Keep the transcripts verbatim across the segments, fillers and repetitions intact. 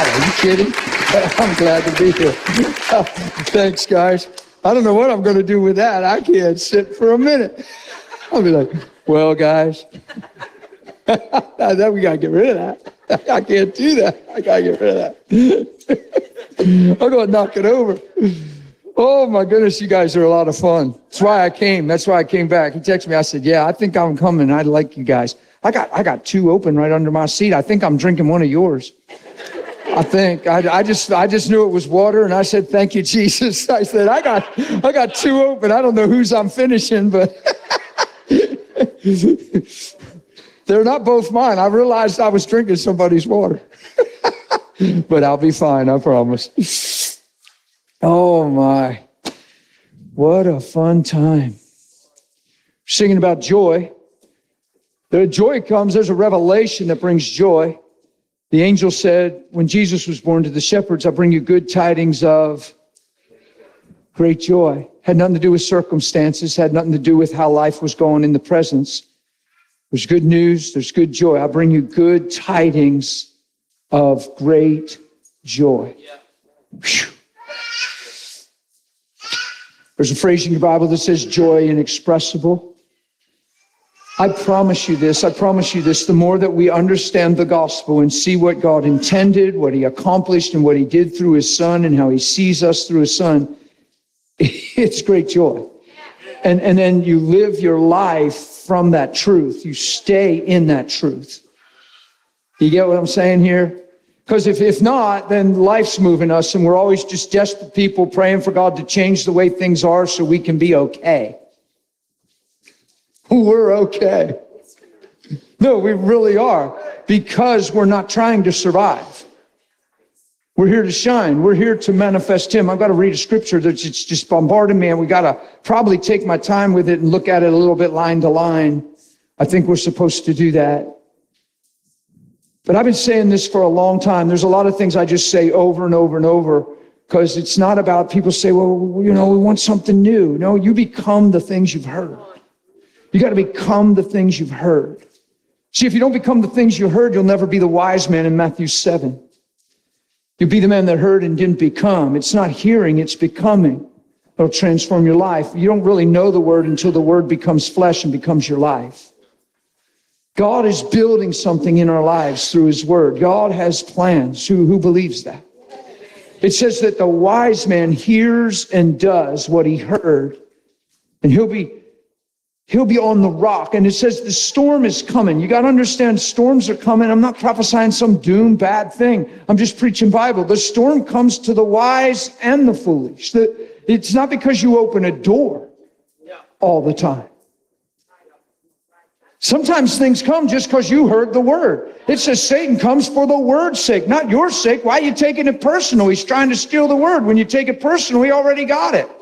that? Are you kidding? I'm glad to be here. Thanks, guys. I don't know what I'm going to do with that. I can't sit for a minute. I'll be like, well, guys, then we got to get rid of that. I can't do that. I got to get rid of that. I'm going to knock it over. Oh, my goodness, you guys are a lot of fun. That's why I came. That's why I came back. He texted me. I said, yeah, I think I'm coming. I like you guys. I got I got two open right under my seat. I think I'm drinking one of yours. I think. I, I just I just knew it was water, and I said, thank you, Jesus. I said, I got I got two open. I don't know whose I'm finishing, but they're not both mine. I realized I was drinking somebody's water. But I'll be fine, I promise. Oh, my. What a fun time. Singing about joy. The joy comes, there's a revelation that brings joy. The angel said, when Jesus was born to the shepherds, I bring you good tidings of great joy. Had nothing to do with circumstances, had nothing to do with how life was going in the presence. There's good news, there's good joy. I bring you good tidings of great joy. Whew. There's a phrase in your Bible that says joy inexpressible. I promise you this, I promise you this, the more that we understand the gospel and see what God intended, what he accomplished, and what he did through his son, and how he sees us through his son, it's great joy. And, and then you live your life from that truth. You stay in that truth. You get what I'm saying here? Because if, if not, then life's moving us, and we're always just desperate people praying for God to change the way things are so we can be okay. We're okay. No, we really are, because we're not trying to survive. We're here to shine. We're here to manifest him. I've got to read a scripture that's just bombarding me, and we got to probably take my time with it and look at it a little bit line to line. I think we're supposed to do that. But I've been saying this for a long time. There's a lot of things I just say over and over and over, because it's not about people say, well, you know, we want something new. No, you become the things you've heard. You got to become the things you've heard. See, if you don't become the things you heard, you'll never be the wise man in Matthew seven. You'll be the man that heard and didn't become. It's not hearing, it's becoming. It'll transform your life. You don't really know the word until the word becomes flesh and becomes your life. God is building something in our lives through his word. God has plans. Who, who believes that? It says that the wise man hears and does what he heard, and he'll be He'll be on the rock. And it says the storm is coming. You got to understand, storms are coming. I'm not prophesying some doom, bad thing. I'm just preaching Bible. The storm comes to the wise and the foolish. It's not because you open a door all the time. Sometimes things come just because you heard the word. It says Satan comes for the word's sake, not your sake. Why are you taking it personal? He's trying to steal the word. When you take it personal, he already got it.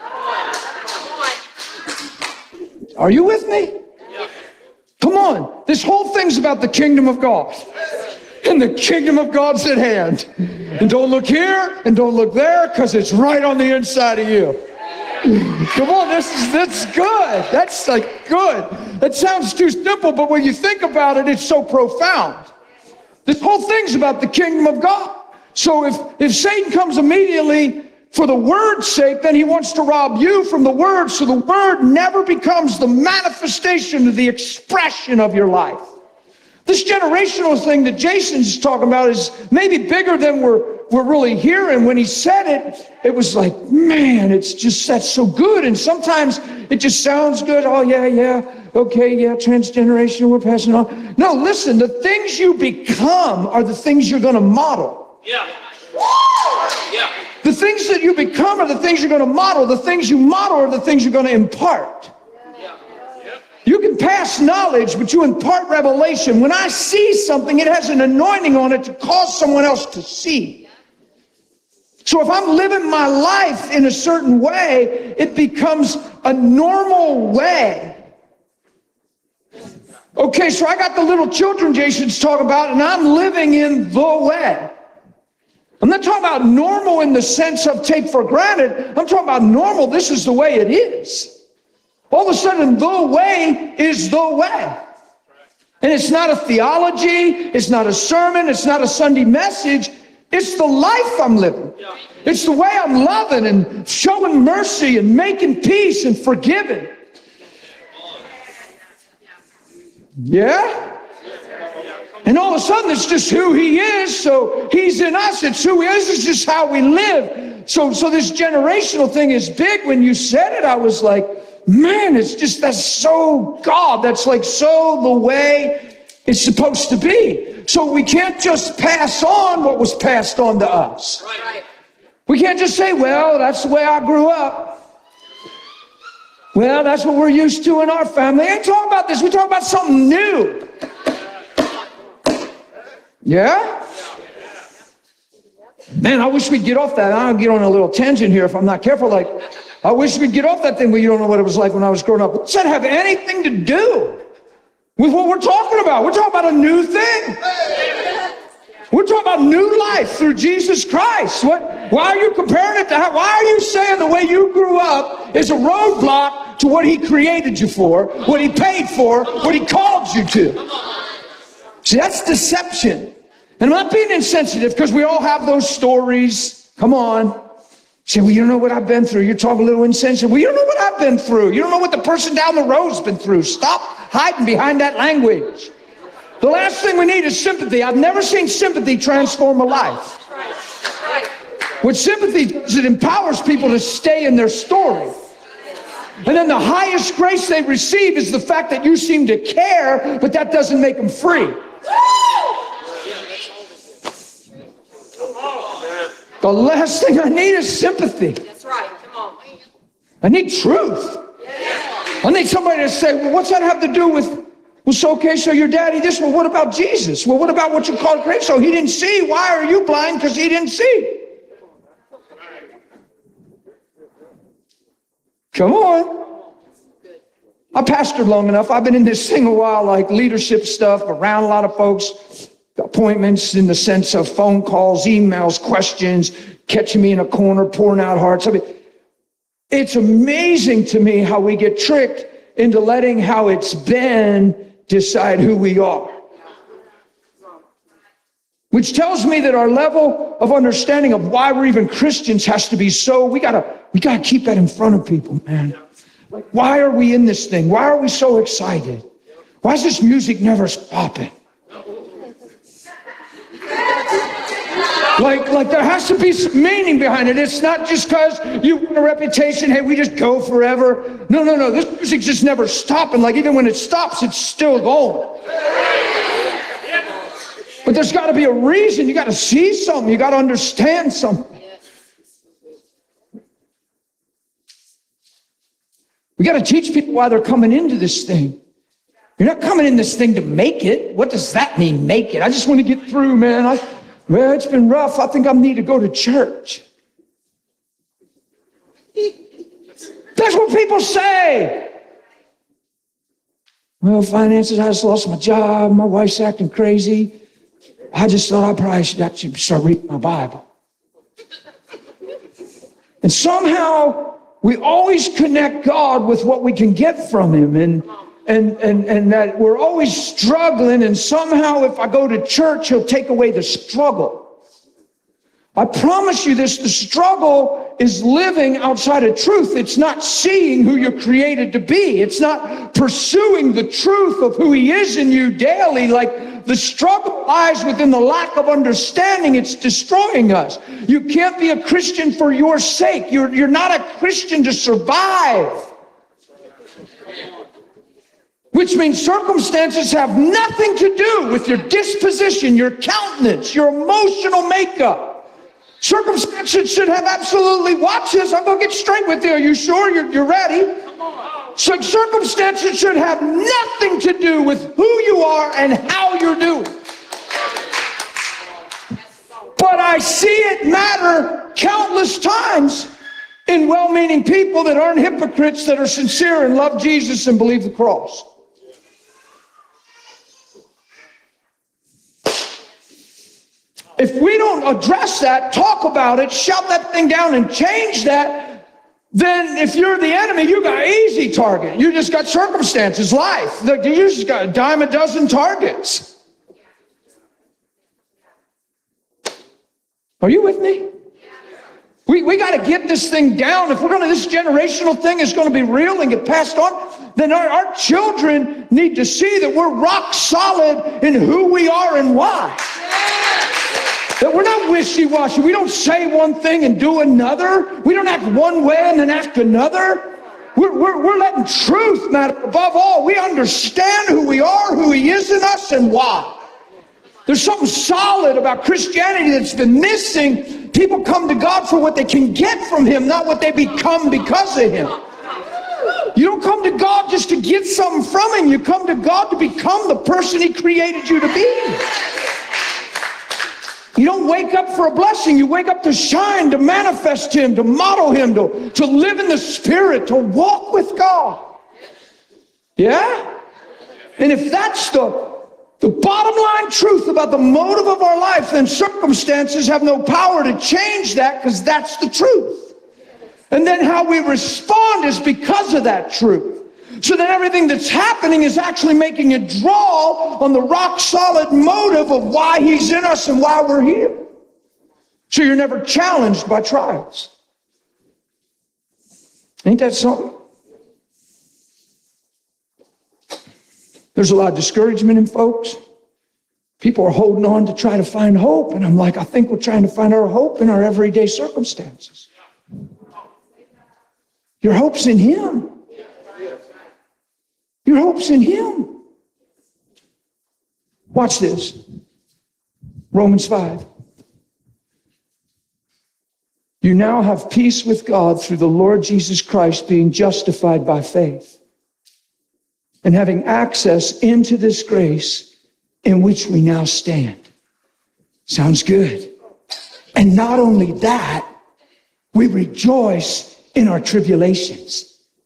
Are you with me? Yeah. Come on. This whole thing's about the kingdom of God. And the kingdom of God's at hand. And don't look here and don't look there, because it's right on the inside of you. Come on, this is that's good. That's like good. That sounds too simple, but when you think about it, it's so profound. This whole thing's about the kingdom of God. So if, if Satan comes immediately for the word's sake, then he wants to rob you from the word, so the word never becomes the manifestation of the expression of your life. This generational thing that Jason's talking about is maybe bigger than we're, we're really hearing. When he said it, it was like, man, it's just, that's so good. And sometimes it just sounds good. Oh, yeah, yeah, okay, yeah, transgenerational, we're passing on. No, listen, the things you become are the things you're going to model. Yeah. Yeah. The things that you become are the things you're going to model. The things you model are the things you're going to impart. Yeah. Yeah. You can pass knowledge, but you impart revelation. When I see something, it has an anointing on it to cause someone else to see. So if I'm living my life in a certain way, it becomes a normal way. Okay, so I got the little children Jason's talking about, and I'm living in the way. I'm not talking about normal in the sense of take for granted. I'm talking about normal. This is the way it is. All of a sudden, the way is the way. And it's not a theology. It's not a sermon. It's not a Sunday message. It's the life I'm living. It's the way I'm loving and showing mercy and making peace and forgiving. Yeah? And all of a sudden, it's just who he is. So he's in us. It's who he is. It's just how we live. So, so this generational thing is big. When you said it, I was like, man, it's just, that's so God. That's like so the way it's supposed to be. So we can't just pass on what was passed on to us. We can't just say, well, that's the way I grew up. Well, that's what we're used to in our family. I ain't talking about this. We're talking about something new. Yeah? Man, I wish we'd get off that. I'll get on a little tangent here if I'm not careful. Like, I wish we'd get off that thing where you don't know what it was like when I was growing up. What does that have anything to do with what we're talking about? We're talking about a new thing. We're talking about new life through Jesus Christ. What? Why are you comparing it to how? Why are you saying the way you grew up is a roadblock to what he created you for, what he paid for, what he called you to? See, that's deception. And I'm not being insensitive because we all have those stories. Come on. Say, well, you don't know what I've been through. You're talking a little insensitive. Well, you don't know what I've been through. You don't know what the person down the road's been through. Stop hiding behind that language. The last thing we need is sympathy. I've never seen sympathy transform a life. What sympathy does, it empowers people to stay in their story. And then the highest grace they receive is the fact that you seem to care, but that doesn't make them free. The last thing I need is sympathy. That's right. Come on. I need truth. I need somebody to say, well, what's that have to do with, well, so okay, so your daddy this, well, what about Jesus? Well, what about what you call grace? So he didn't see. Why are you blind? Because he didn't see. Come on. I pastored long enough. I've been in this thing a while, like leadership stuff, around a lot of folks. Appointments in the sense of phone calls, emails, questions, catching me in a corner, pouring out hearts. I mean, it's amazing to me how we get tricked into letting how it's been decide who we are. Which tells me that our level of understanding of why we're even Christians has to be so, we gotta, we gotta keep that in front of people, man. Like, why are we in this thing? Why are we so excited? Why is this music never stopping? Like, like there has to be some meaning behind it. It's not just because you want a reputation, hey, we just go forever. No, no, no, this music just never stopping. Like even when it stops, it's still going. But there's got to be a reason. You got to see something. You got to understand something. We got to teach people why they're coming into this thing. You're not coming in this thing to make it. What does that mean, make it? I just want to get through, man. I, well, it's been rough. I think I need to go to church. That's what people say. Well, finances, I just lost my job. My wife's acting crazy. I just thought I probably should actually start reading my Bible. And somehow we always connect God with what we can get from him. And And, and, and that we're always struggling, and somehow if I go to church, he'll take away the struggle. I promise you this, the struggle is living outside of truth. It's not seeing who you're created to be. It's not pursuing the truth of who he is in you daily. Like the struggle lies within the lack of understanding. It's destroying us. You can't be a Christian for your sake. You're, you're not a Christian to survive. Which means circumstances have nothing to do with your disposition, your countenance, your emotional makeup. Circumstances should have absolutely, watch this, I'm going to get straight with you. Are you sure you're, you're ready? So circumstances should have nothing to do with who you are and how you're doing. But I see it matter countless times in well-meaning people that aren't hypocrites, that are sincere and love Jesus and believe the cross. If we don't address that, talk about it, shout that thing down and change that, then if you're the enemy, you got an easy target. You just got circumstances, life. You just got a dime a dozen targets. Are you with me? We, we got to get this thing down. If we're going to, this generational thing is going to be real and get passed on, then our, our children need to see that we're rock solid in who we are and why. That we're not wishy-washy. We don't say one thing and do another. We don't act one way and then act another. We're, we're, we're letting truth matter above all. We understand who we are, who He is in us, and why. There's something solid about Christianity that's been missing. People come to God for what they can get from Him, not what they become because of Him. You don't come to God just to get something from Him. You come to God to become the person He created you to be. You don't wake up for a blessing. You wake up to shine, to manifest Him, to model Him, to, to live in the Spirit, to walk with God. Yeah? And if that's the The bottom line truth about the motive of our life, then circumstances have no power to change that, because that's the truth. And then how we respond is because of that truth. So then everything that's happening is actually making a draw on the rock solid motive of why He's in us and why we're here. So you're never challenged by trials. Ain't that something? There's a lot of discouragement in folks. People are holding on to try to find hope. And I'm like, I think we're trying to find our hope in our everyday circumstances. Your hope's in Him. Your hope's in Him. Watch this. Romans five. You now have peace with God through the Lord Jesus Christ, being justified by faith, and having access into this grace in which we now stand. Sounds good. And not only that, we rejoice in our tribulations.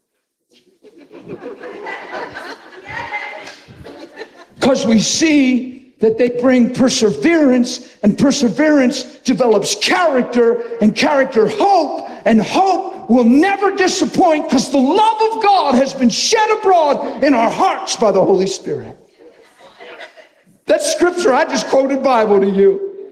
Because we see that they bring perseverance, and perseverance develops character, and character hope, and hope will never disappoint, because the love of God has been shed abroad in our hearts by the Holy Spirit. That's scripture. I just quoted Bible to you.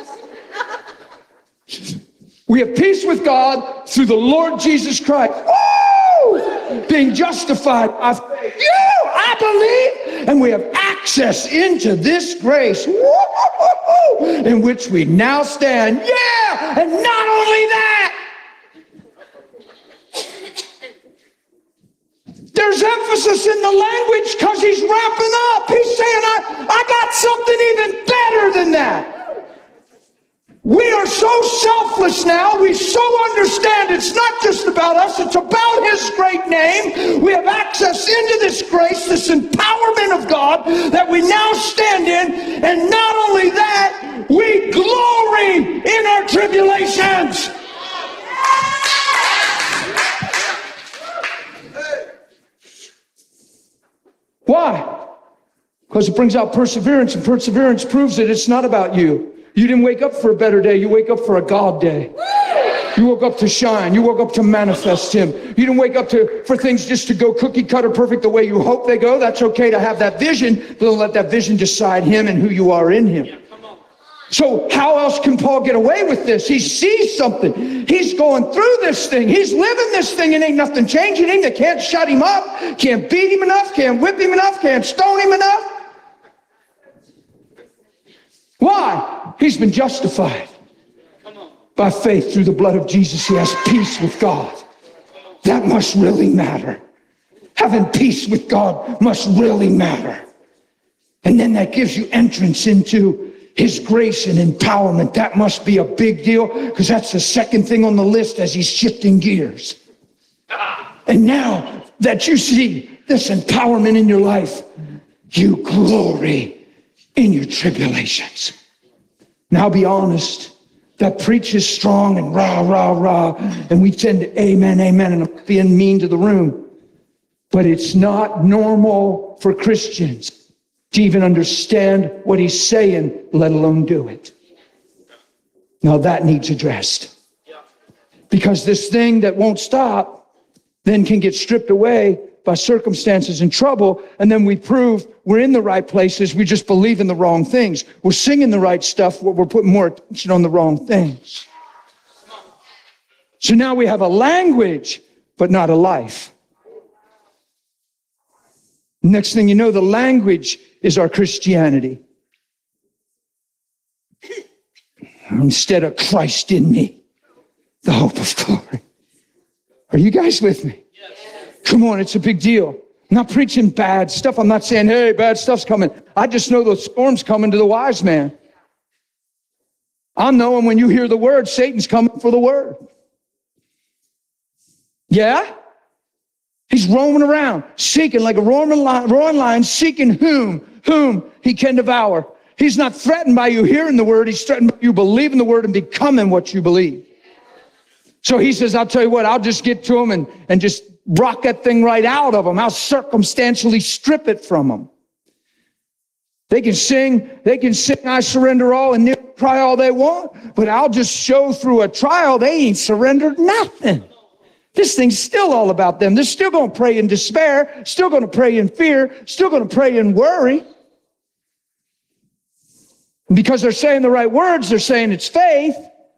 We have peace with God through the Lord Jesus Christ. Woo! Being justified by faith. You, I believe. And we have access into this grace, woo, in which we now stand. Yeah! And not only that, there's emphasis in the language, because he's wrapping up. He's saying, I, I got something even better than that. We are so selfless now. We so understand it's not just about us. It's about His great name. We have access into this grace, this empowerment of God that we now stand in. And not only that, we glory in our tribulations. Why? Because it brings out perseverance, and perseverance proves that it's not about you. You didn't wake up for a better day. You wake up for a God day. You woke up to shine. You woke up to manifest Him. You didn't wake up to for things just to go cookie cutter perfect the way you hope they go. That's okay to have that vision, but don't let that vision decide Him and who you are in Him. So how else can Paul get away with this? He sees something. He's going through this thing. He's living this thing, and ain't nothing changing him. They can't shut him up, can't beat him enough, can't whip him enough, can't stone him enough. Why? He's been justified by faith through the blood of Jesus. He has peace with God. That must really matter. Having peace with God must really matter. And then that gives you entrance into His grace and empowerment. That must be a big deal, because that's the second thing on the list as he's shifting gears. And now that you see this empowerment in your life, you glory in your tribulations. Now be honest. That preach is strong and rah, rah, rah. And we tend to amen, amen, and I'm being mean to the room. But it's not normal for Christians to even understand what he's saying, let alone do it. Now that needs addressed. Because this thing that won't stop then can get stripped away by circumstances and trouble, and then we prove we're in the right places. We just believe in the wrong things. We're singing the right stuff, but we're putting more attention on the wrong things. So now we have a language, but not a life. Next thing you know, the language is our Christianity. Instead of Christ in me, the hope of glory. Are you guys with me? Yes. Come on, it's a big deal. I'm not preaching bad stuff. I'm not saying, hey, bad stuff's coming. I just know the storm's coming to the wise man. I'm knowing when you hear the word, Satan's coming for the word. Yeah? He's roaming around, seeking like a roaring lion, roaring lion, seeking whom, whom he can devour. He's not threatened by you hearing the word. He's threatened by you believing the word and becoming what you believe. So he says, I'll tell you what, I'll just get to him and, and just rock that thing right out of him. I'll circumstantially strip it from him. They can sing, they can sing, I surrender all, and they'll cry all they want, but I'll just show through a trial they ain't surrendered nothing. This thing's still all about them. They're still going to pray in despair, still going to pray in fear, still going to pray in worry. Because they're saying the right words, they're saying it's faith.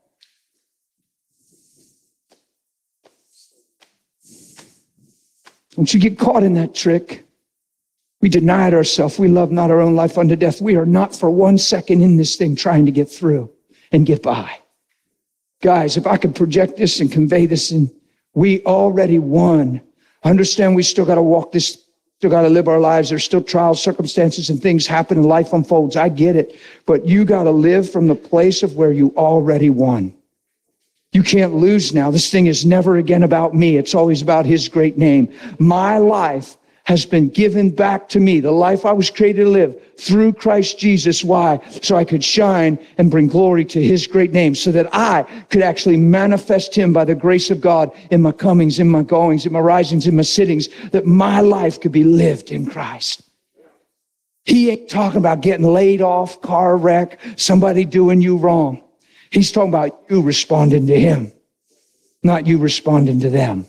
Don't you get caught in that trick. We denied ourselves. We love not our own life unto death. We are not for one second in this thing trying to get through and get by. Guys, if I could project this and convey this, and we already won. Understand we still got to walk this. Still got to live our lives. There's still trials, circumstances, and things happen, and life unfolds. I get it. But you got to live from the place of where you already won. You can't lose now. This thing is never again about me. It's always about his great name. My life has been given back to me. The life I was created to live through Christ Jesus. Why? So I could shine and bring glory to his great name, so that I could actually manifest him by the grace of God in my comings, in my goings, in my risings, in my sittings, that my life could be lived in Christ. He ain't talking about getting laid off, car wreck, somebody doing you wrong. He's talking about you responding to him, not you responding to them.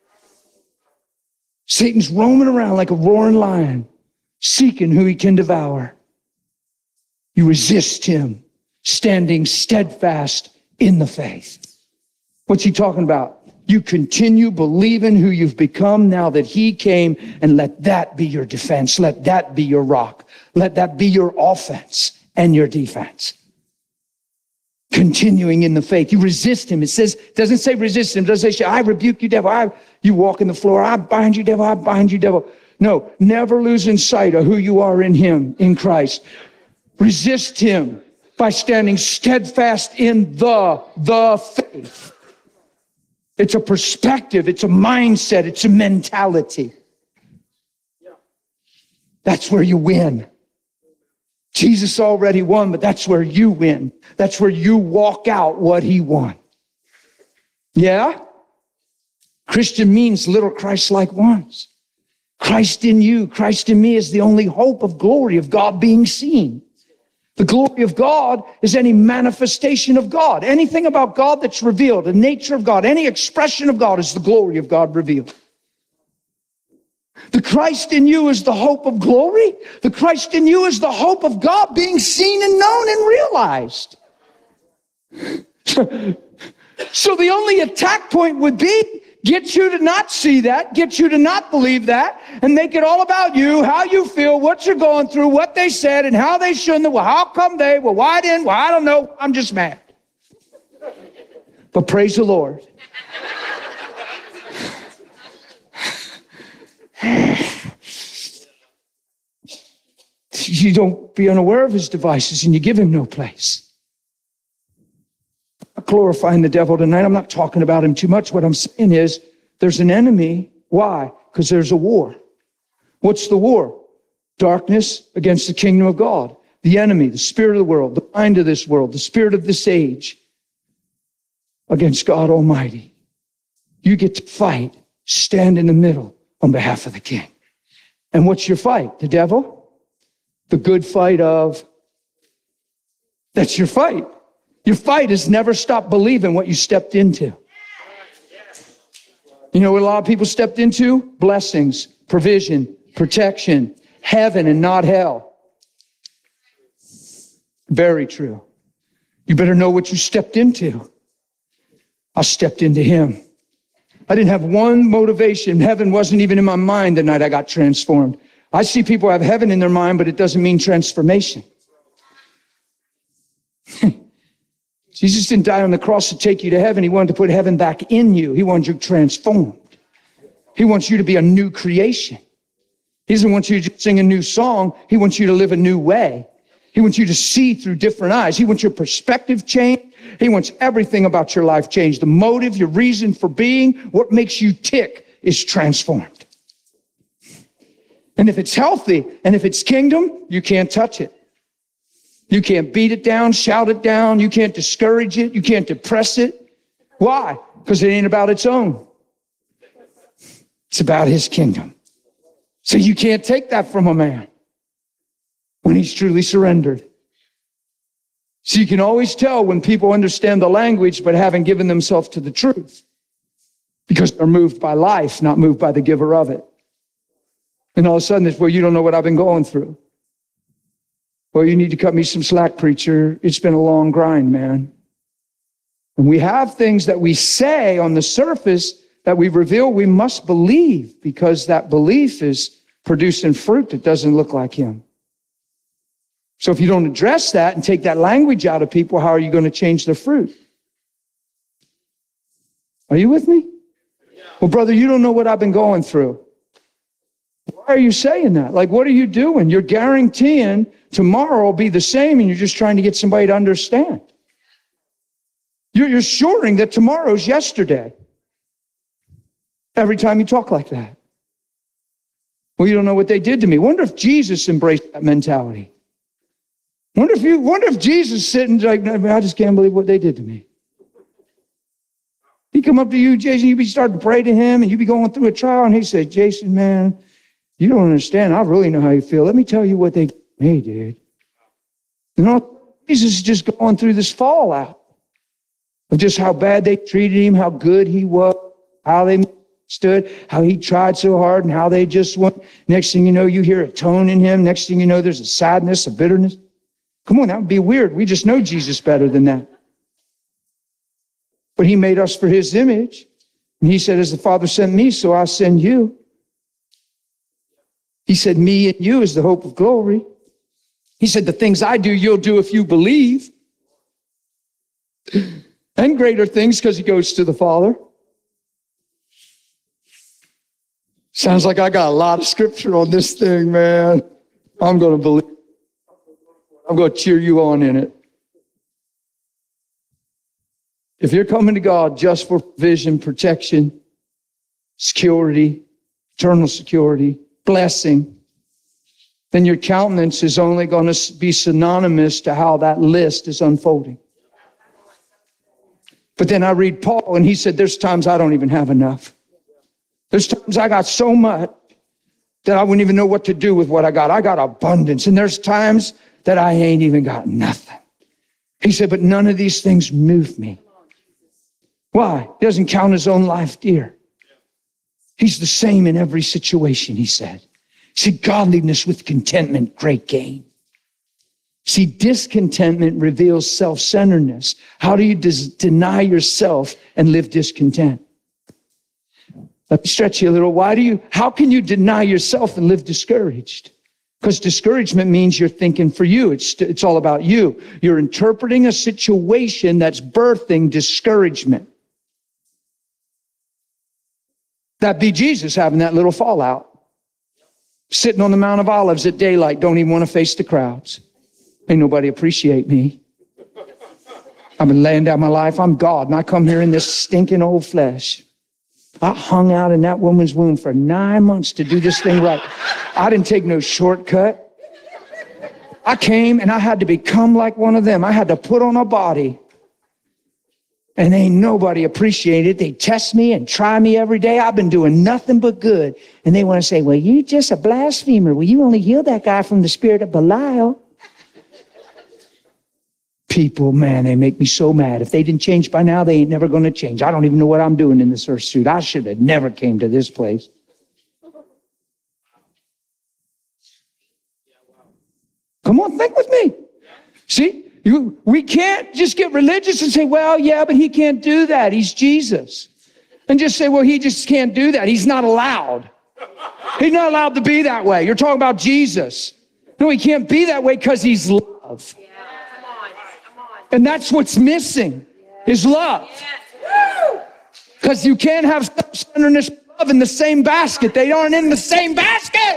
Satan's roaming around like a roaring lion, seeking who he can devour. You resist him, standing steadfast in the faith. What's he talking about? You continue believing who you've become now that he came, and let that be your defense. Let that be your rock. Let that be your offense and your defense. Continuing in the faith. You resist him. It says, it doesn't say resist him. It doesn't say, I rebuke you, devil. I, you walk in the floor. I bind you, devil. I bind you, devil. No, never losing sight of who you are in him, in Christ. Resist him by standing steadfast in the, the faith. It's a perspective. It's a mindset. It's a mentality. That's where you win. Jesus already won, but that's where you win. That's where you walk out what he won. Yeah? Christian means little Christ-like ones. Christ in you, Christ in me is the only hope of glory of God being seen. The glory of God is any manifestation of God. Anything about God that's revealed, the nature of God, any expression of God is the glory of God revealed. The Christ in you is the hope of glory. The Christ in you is the hope of God being seen and known and realized. So the only attack point would be get you to not see that, get you to not believe that, and make it all about you, how you feel, what you're going through, what they said, and how they shouldn't have. Well, how come they? Well, why didn't? Well, I don't know. I'm just mad. But praise the Lord. You don't be unaware of his devices, and you give him no place. I'm glorifying the devil tonight. I'm not talking about him too much. What I'm saying is there's an enemy. Why? Because there's a war. What's the war? Darkness against the kingdom of God. The enemy, the spirit of the world, the mind of this world, the spirit of this age against God Almighty. You get to fight, stand in the middle on behalf of the King. And what's your fight? The devil? The good fight of, that's your fight. Your fight is never stop believing what you stepped into. You know what a lot of people stepped into? Blessings. provision, protection, heaven and not hell. Very true. You better know what you stepped into. I stepped into him. I didn't have one motivation. Heaven wasn't even in my mind the night I got transformed. I see people have heaven in their mind, but it doesn't mean transformation. Jesus didn't die on the cross to take you to heaven. He wanted to put heaven back in you. He wanted you transformed. He wants you to be a new creation. He doesn't want you to sing a new song. He wants you to live a new way. He wants you to see through different eyes. He wants your perspective changed. He wants everything about your life changed. The motive, your reason for being, what makes you tick is transformed. And if it's healthy and if it's kingdom, you can't touch it. You can't beat it down, shout it down. You can't discourage it. You can't depress it. Why? Because it ain't about its own. It's about his kingdom. So you can't take that from a man when he's truly surrendered. So you can always tell when people understand the language but haven't given themselves to the truth, because they're moved by life, not moved by the giver of it. And all of a sudden it's, well, you don't know what I've been going through. Well, you need to cut me some slack, preacher. It's been a long grind, man. And we have things that we say on the surface that we reveal we must believe, because that belief is producing fruit that doesn't look like him. So if you don't address that and take that language out of people, how are you going to change the fruit? Are you with me? Well, brother, you don't know what I've been going through. Why are you saying that? Like, what are you doing? You're guaranteeing tomorrow will be the same, and you're just trying to get somebody to understand. You're, you're assuring that tomorrow's yesterday every time you talk like that. Well, you don't know what they did to me. Wonder if Jesus embraced that mentality. Wonder if you, wonder if Jesus sitting like, I just can't believe what they did to me. He come up to you, Jason, you be starting to pray to him, and you be going through a trial, and he said, Jason, man, you don't understand. I really know how you feel. Let me tell you what they did to me, dude. You know, Jesus is just going through this fallout of just how bad they treated him, how good he was, how they stood, how he tried so hard, and how they just went. Next thing you know, you hear a tone in him. Next thing you know, there's a sadness, a bitterness. Come on, that would be weird. We just know Jesus better than that. But he made us for his image. And he said, as the Father sent me, so I send you. He said, me and you is the hope of glory. He said, the things I do, you'll do if you believe. And greater things, because he goes to the Father. Sounds like I got a lot of scripture on this thing, man. I'm going to believe. I'm going to cheer you on in it. If you're coming to God just for provision, protection, security, eternal security, blessing, then your countenance is only going to be synonymous to how that list is unfolding. But then I read Paul, and he said, there's times I don't even have enough. There's times I got so much that I wouldn't even know what to do with what I got. I got abundance. And there's times that I ain't even got nothing. He said, but none of these things move me. Why? He doesn't count his own life dear. He's the same in every situation, he said. See, godliness with contentment, great gain. See, discontentment reveals self-centeredness. How do you des- deny yourself and live discontent? Let me stretch you a little. Why do you, how can you deny yourself and live discouraged? Because discouragement means you're thinking for you. It's, it's all about you. You're interpreting a situation that's birthing discouragement. That'd be Jesus having that little fallout. Sitting on the Mount of Olives at daylight, don't even want to face the crowds. Ain't nobody appreciate me. I've been laying down my life. I'm God, and I come here in this stinking old flesh. I hung out in that woman's womb for nine months to do this thing right. I didn't take no shortcut. I came and I had to become like one of them. I had to put on a body. And ain't nobody appreciate it. They test me and try me every day. I've been doing nothing but good. And they want to say, well, you just a blasphemer. Well, you only healed that guy from the spirit of Belial. People, man, they make me so mad. If they didn't change by now, they ain't never going to change. I don't even know what I'm doing in this earth suit. I should have never came to this place. Come on, think with me. See, you, we can't just get religious and say, well, yeah, but he can't do that. He's Jesus. And just say, well, he just can't do that. He's not allowed. He's not allowed to be that way. You're talking about Jesus. No, he can't be that way because he's love. Yeah, come on, come on. And that's what's missing, is love. Because you can't have self-centeredness and love in the same basket. They aren't in the same basket.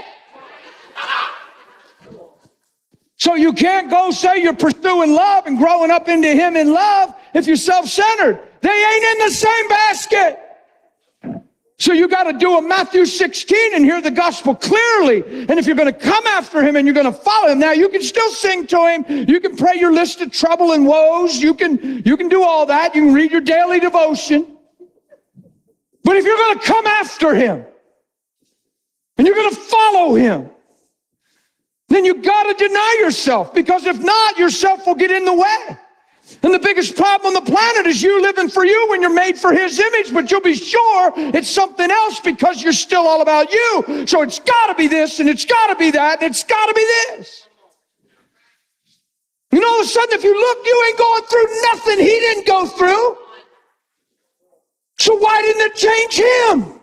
So you can't go say you're pursuing love and growing up into him in love if you're self-centered. They ain't in the same basket. So you got to do a Matthew sixteen and hear the gospel clearly. And if you're going to come after him and you're going to follow him, now you can still sing to him. You can pray your list of trouble and woes. You can, you can do all that. You can read your daily devotion. But if you're going to come after him and you're going to follow him, then you got to deny yourself, because if not, yourself will get in the way. And the biggest problem on the planet is you living for you when you're made for his image, but you'll be sure it's something else because you're still all about you. So it's got to be this, and it's got to be that, and it's got to be this. And all of a sudden, if you look, you ain't going through nothing he didn't go through. So why didn't it change him?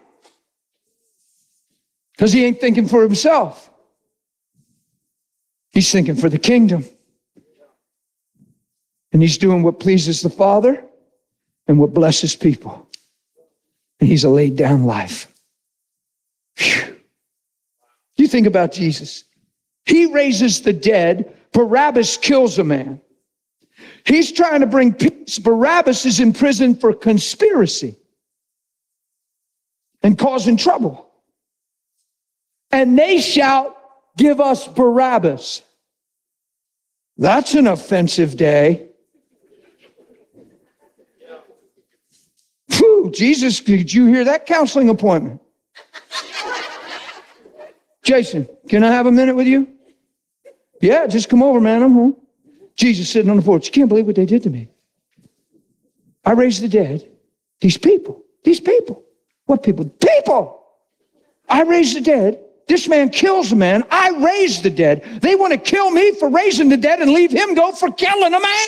Because he ain't thinking for himself. He's thinking for the kingdom. And he's doing what pleases the Father and what blesses people. And he's a laid down life. Whew. You think about Jesus. He raises the dead. Barabbas kills a man. He's trying to bring peace. Barabbas is in prison for conspiracy and causing trouble. And they shout, "Give us Barabbas." That's an offensive day. Whew, Jesus, did you hear that counseling appointment? Jason, can I have a minute with you? Yeah, just come over, man. I'm home. Jesus sitting on the porch. You can't believe what they did to me. I raised the dead. These people, these people. What people? People! I raised the dead. This man kills a man. I raised the dead. They want to kill me for raising the dead and leave him go for killing a man.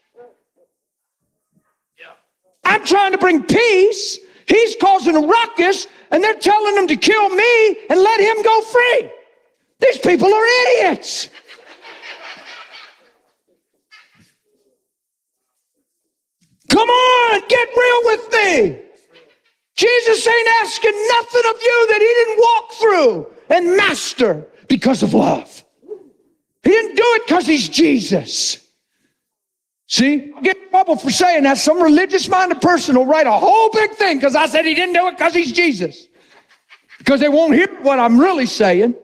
I'm trying to bring peace. He's causing a ruckus, and they're telling him to kill me and let him go free. These people are idiots. Come on, get real with me. Jesus ain't asking nothing of you that he didn't walk through and master because of love. He didn't do it because he's Jesus. See, I'll get in trouble for saying that. Some religious-minded person will write a whole big thing because I said he didn't do it because he's Jesus. Because they won't hear what I'm really saying.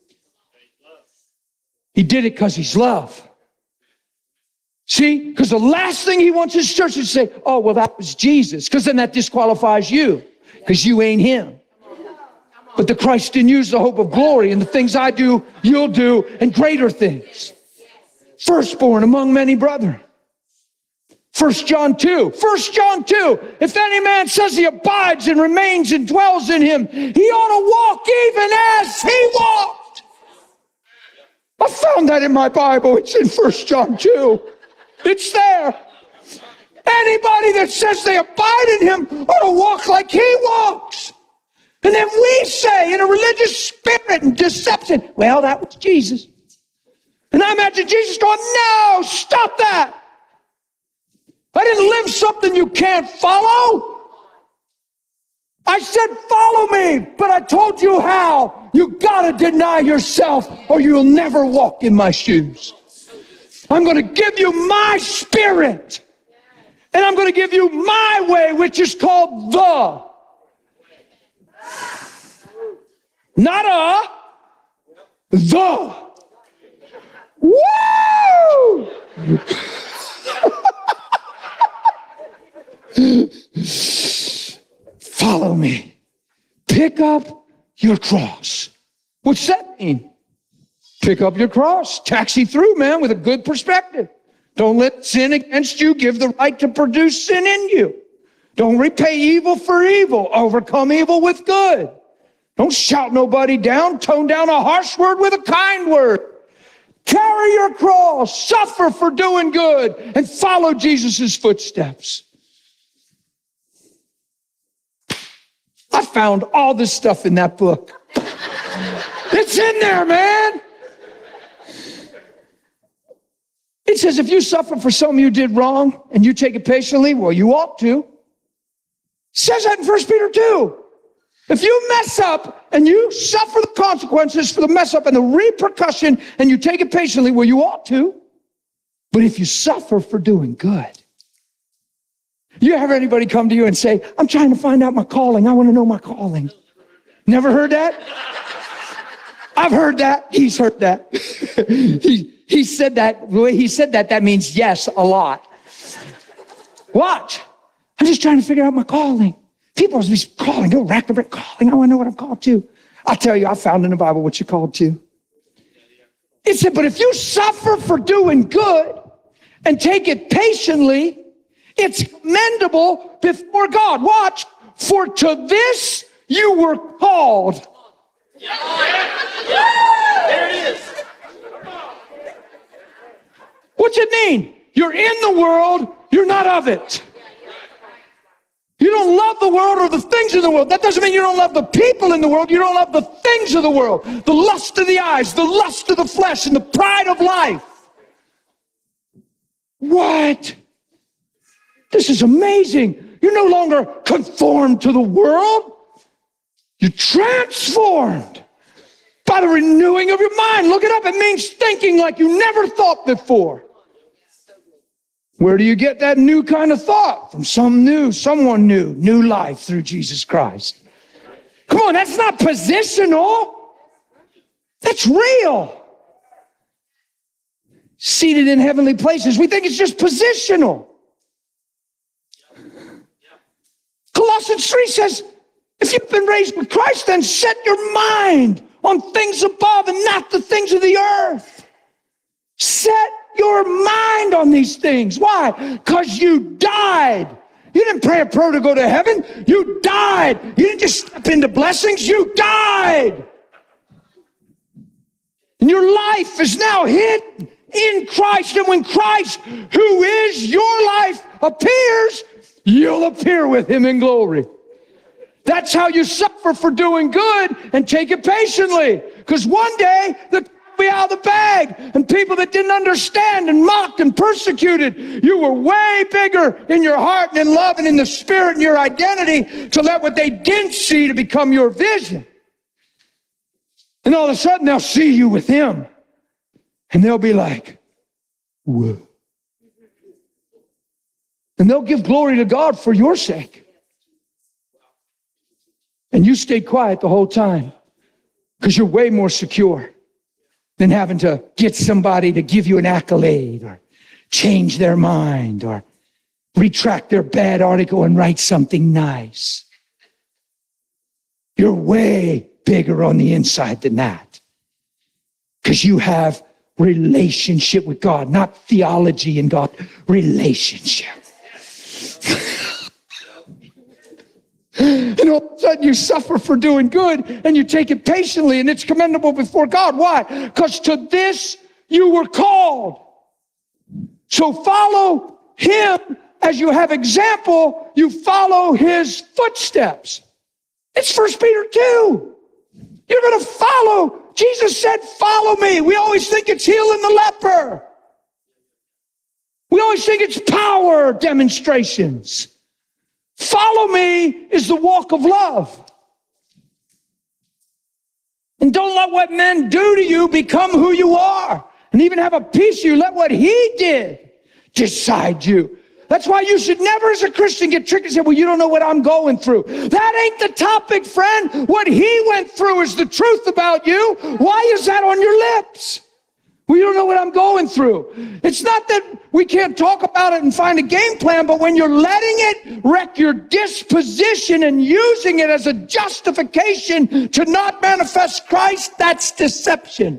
He did it because he's love. See, because the last thing he wants his church to say, oh, well, that was Jesus, because then that disqualifies you, because you ain't him. But the Christ in you is the hope of glory, and the things I do, you'll do, and greater things. Firstborn among many brethren. First John two. First John two. If any man says he abides and remains and dwells in him, he ought to walk even as he walked. I found that in my Bible. It's in First John two. It's there. Anybody that says they abide in him ought to walk like he walks. And then we say in a religious spirit and deception, well, that was Jesus. And I imagine Jesus going, no, stop that. I didn't live something you can't follow. I said, follow me, but I told you how. You gotta deny yourself or you'll never walk in my shoes. I'm going to give you my spirit. And I'm going to give you my way, which is called the. Not a. The. Woo! Follow me. Pick up your cross. What's that mean? Pick up your cross. Taxi through, man, with a good perspective. Don't let sin against you give the right to produce sin in you. Don't repay evil for evil. Overcome evil with good. Don't shout nobody down. Tone down a harsh word with a kind word. Carry your cross, suffer for doing good, and follow Jesus' footsteps. I found all this stuff in that book. It's in there, man. It says if you suffer for something you did wrong and you take it patiently, well, you ought to. It says that in First Peter two. If you mess up and you suffer the consequences for the mess up and the repercussion and you take it patiently, well, you ought to. But if you suffer for doing good, you have anybody come to you and say, I'm trying to find out my calling. I want to know my calling. Never heard that? I've heard that. He's heard that. he, he said that. The way he said that, that means yes, a lot. Watch. I'm just trying to figure out my calling. People are just calling, oh, rack the brick calling. I want to know what I'm called to. I'll tell you, I found in the Bible what you're called to. It said, but if you suffer for doing good and take it patiently, it's commendable before God. Watch, for to this you were called. There it is. What's it mean? You're in the world, you're not of it. You don't love the world or the things of the world. That doesn't mean you don't love the people in the world. You don't love the things of the world. The lust of the eyes, the lust of the flesh, and the pride of life. What? This is amazing. You're no longer conformed to the world. You're transformed by the renewing of your mind. Look it up. It means thinking like you never thought before. Where do you get that new kind of thought? From some new, someone new, new life through Jesus Christ. Come on, that's not positional. That's real. Seated in heavenly places. We think it's just positional. Colossians three says, if you've been raised with Christ, then set your mind on things above and not the things of the earth. Set your mind on these things. Why? Because you died. You didn't pray a prayer to go to heaven. You died. You didn't just step into blessings. You died. And your life is now hid in Christ. And when Christ, who is your life, appears, you'll appear with him in glory. That's how you suffer for doing good and take it patiently. Because one day, the be out of the bag, and people that didn't understand and mocked and persecuted, you were way bigger in your heart and in love and in the spirit and your identity to let what they didn't see to become your vision. And all of a sudden they'll see you with him and they'll be like, whoa. And they'll give glory to God for your sake. And you stayed quiet the whole time because you're way more secure than having to get somebody to give you an accolade or change their mind or retract their bad article and write something nice. You're way bigger on the inside than that because you have relationship with God, not theology and God, relationship. And all of a sudden you suffer for doing good and you take it patiently and it's commendable before God. Why? Because to this you were called. So follow him as you have example. You follow his footsteps. It's First Peter two. You're going to follow. Jesus said, follow me. We always think it's healing the leper. We always think it's power demonstrations. Follow me is the walk of love. And don't let what men do to you become who you are. And even have a piece of you. Let what he did decide you. That's why you should never as a Christian get tricked and say, well, you don't know what I'm going through. That ain't the topic, friend. What he went through is the truth about you. Why is that on your lips? Well, you don't know what I'm going through. It's not that we can't talk about it and find a game plan, but when you're letting it wreck your disposition and using it as a justification to not manifest Christ, that's deception.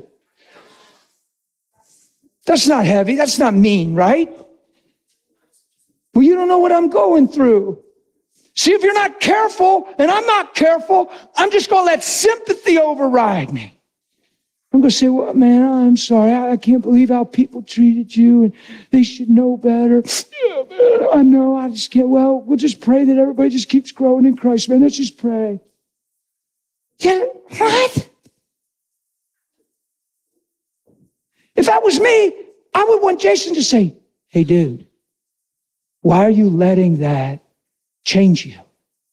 That's not heavy. That's not mean, right? Well, you don't know what I'm going through. See, if you're not careful, and I'm not careful, I'm just going to let sympathy override me. I'm going to say, well, man, I'm sorry. I, I can't believe how people treated you, and they should know better. Yeah, man, I know. I just can't. Well, we'll just pray that everybody just keeps growing in Christ, man. Let's just pray. Yeah, what? If that was me, I would want Jason to say, hey, dude, why are you letting that change you?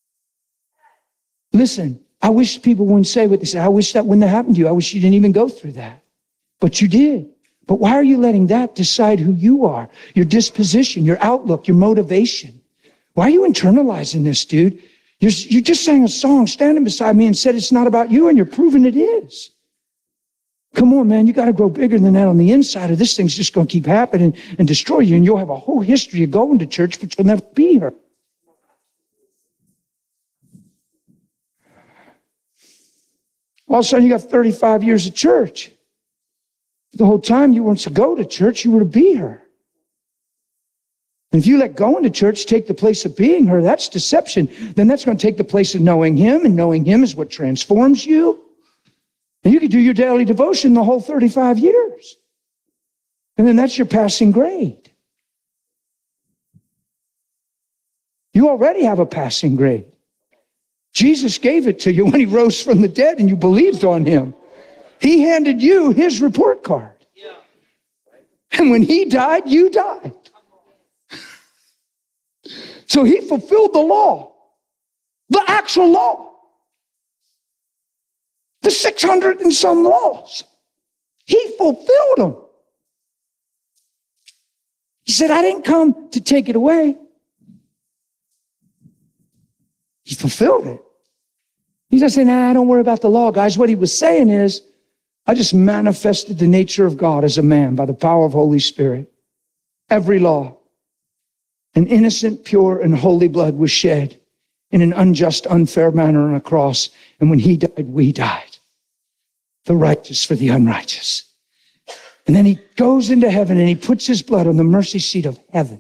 Listen, I wish people wouldn't say what they say. I wish that wouldn't have happened to you. I wish you didn't even go through that. But you did. But why are you letting that decide who you are, your disposition, your outlook, your motivation? Why are you internalizing this, dude? You're, you just sang a song standing beside me and said it's not about you, and you're proving it is. Come on, man, you got to grow bigger than that on the inside, or this thing's just going to keep happening and destroy you, and you'll have a whole history of going to church, but you'll never be here. All of a sudden, you got thirty-five years of church. The whole time you weren't to go to church, you were to be here. And if you let going to church take the place of being her, that's deception. Then that's going to take the place of knowing him, and knowing him is what transforms you. And you could do your daily devotion the whole thirty-five years. And then that's your passing grade. You already have a passing grade. Jesus gave it to you when he rose from the dead and you believed on him. He handed you his report card. And when he died, you died. So he fulfilled the law, the actual law, the six hundred and some laws. He fulfilled them. He said, I didn't come to take it away. He fulfilled it. He's not saying, nah, don't worry about the law, guys. What he was saying is, I just manifested the nature of God as a man by the power of Holy Spirit. Every law, an innocent, pure, and holy blood was shed in an unjust, unfair manner on a cross. And when he died, we died. The righteous for the unrighteous. And then he goes into heaven and he puts his blood on the mercy seat of heaven.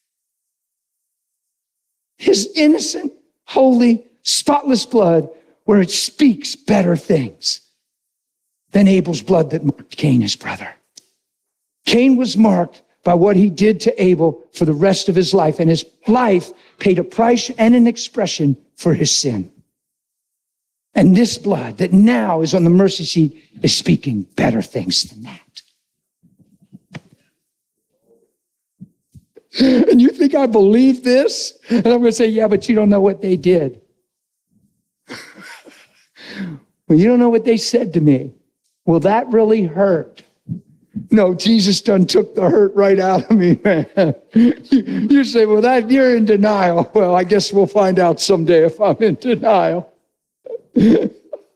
His innocent, holy, spotless blood, where it speaks better things than Abel's blood that marked Cain, his brother. Cain was marked by what he did to Abel for the rest of his life, and his life paid a price and an expression for his sin. And this blood that now is on the mercy seat is speaking better things than that. And you think I believe this? And I'm going to say, yeah, but you don't know what they did. Well, you don't know what they said to me. Well, that really hurt. No, Jesus done took the hurt right out of me, man. You, you say, well, that you're in denial. Well, I guess we'll find out someday if I'm in denial. You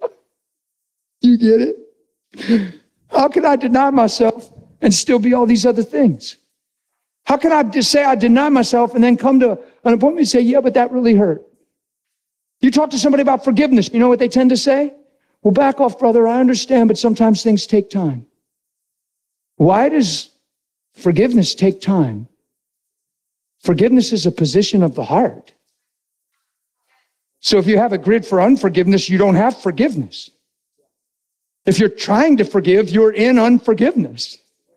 get it? How can I deny myself and still be all these other things? How can I just say I deny myself and then come to an appointment and say, yeah, but that really hurt? You talk to somebody about forgiveness, you know what they tend to say? Well, back off, brother, I understand, but sometimes things take time. Why does forgiveness take time? Forgiveness is a position of the heart. So if you have a grid for unforgiveness, you don't have forgiveness. If you're trying to forgive, you're in unforgiveness.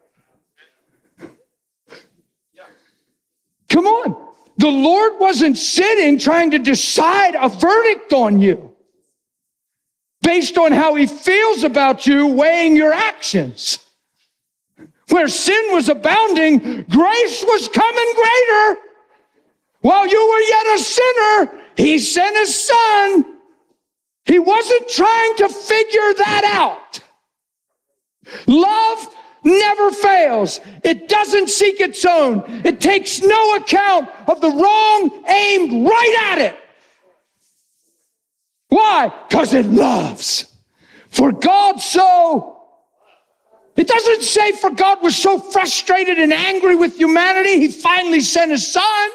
Come on. The Lord wasn't sitting trying to decide a verdict on you based on how he feels about you, weighing your actions. Where sin was abounding, grace was coming greater. While you were yet a sinner, he sent his son. He wasn't trying to figure that out. Love never fails. It doesn't seek its own. It takes no account of the wrong aimed right at it. Why? Because it loves. For God so... It doesn't say for God was so frustrated and angry with humanity, he finally sent his son.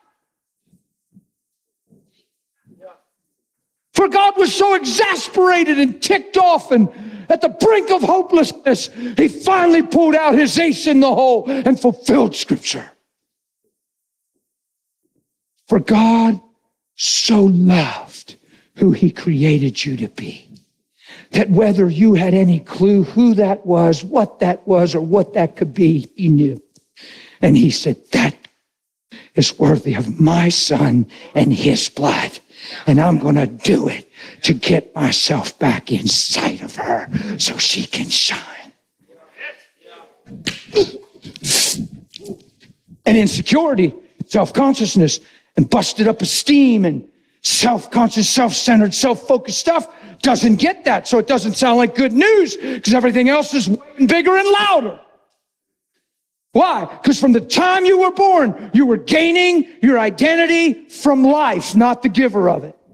For God was so exasperated and ticked off and at the brink of hopelessness, he finally pulled out his ace in the hole and fulfilled Scripture. For God so loved who he created you to be, that whether you had any clue who that was, what that was, or what that could be, he knew. And he said, that is worthy of my son and his blood. And I'm going to do it to get myself back inside of her so she can shine. And insecurity, self-consciousness, and busted up esteem and self-conscious, self-centered, self-focused stuff doesn't get that. So it doesn't sound like good news because everything else is bigger and louder. Why? Because from the time you were born, you were gaining your identity from life, not the giver of it.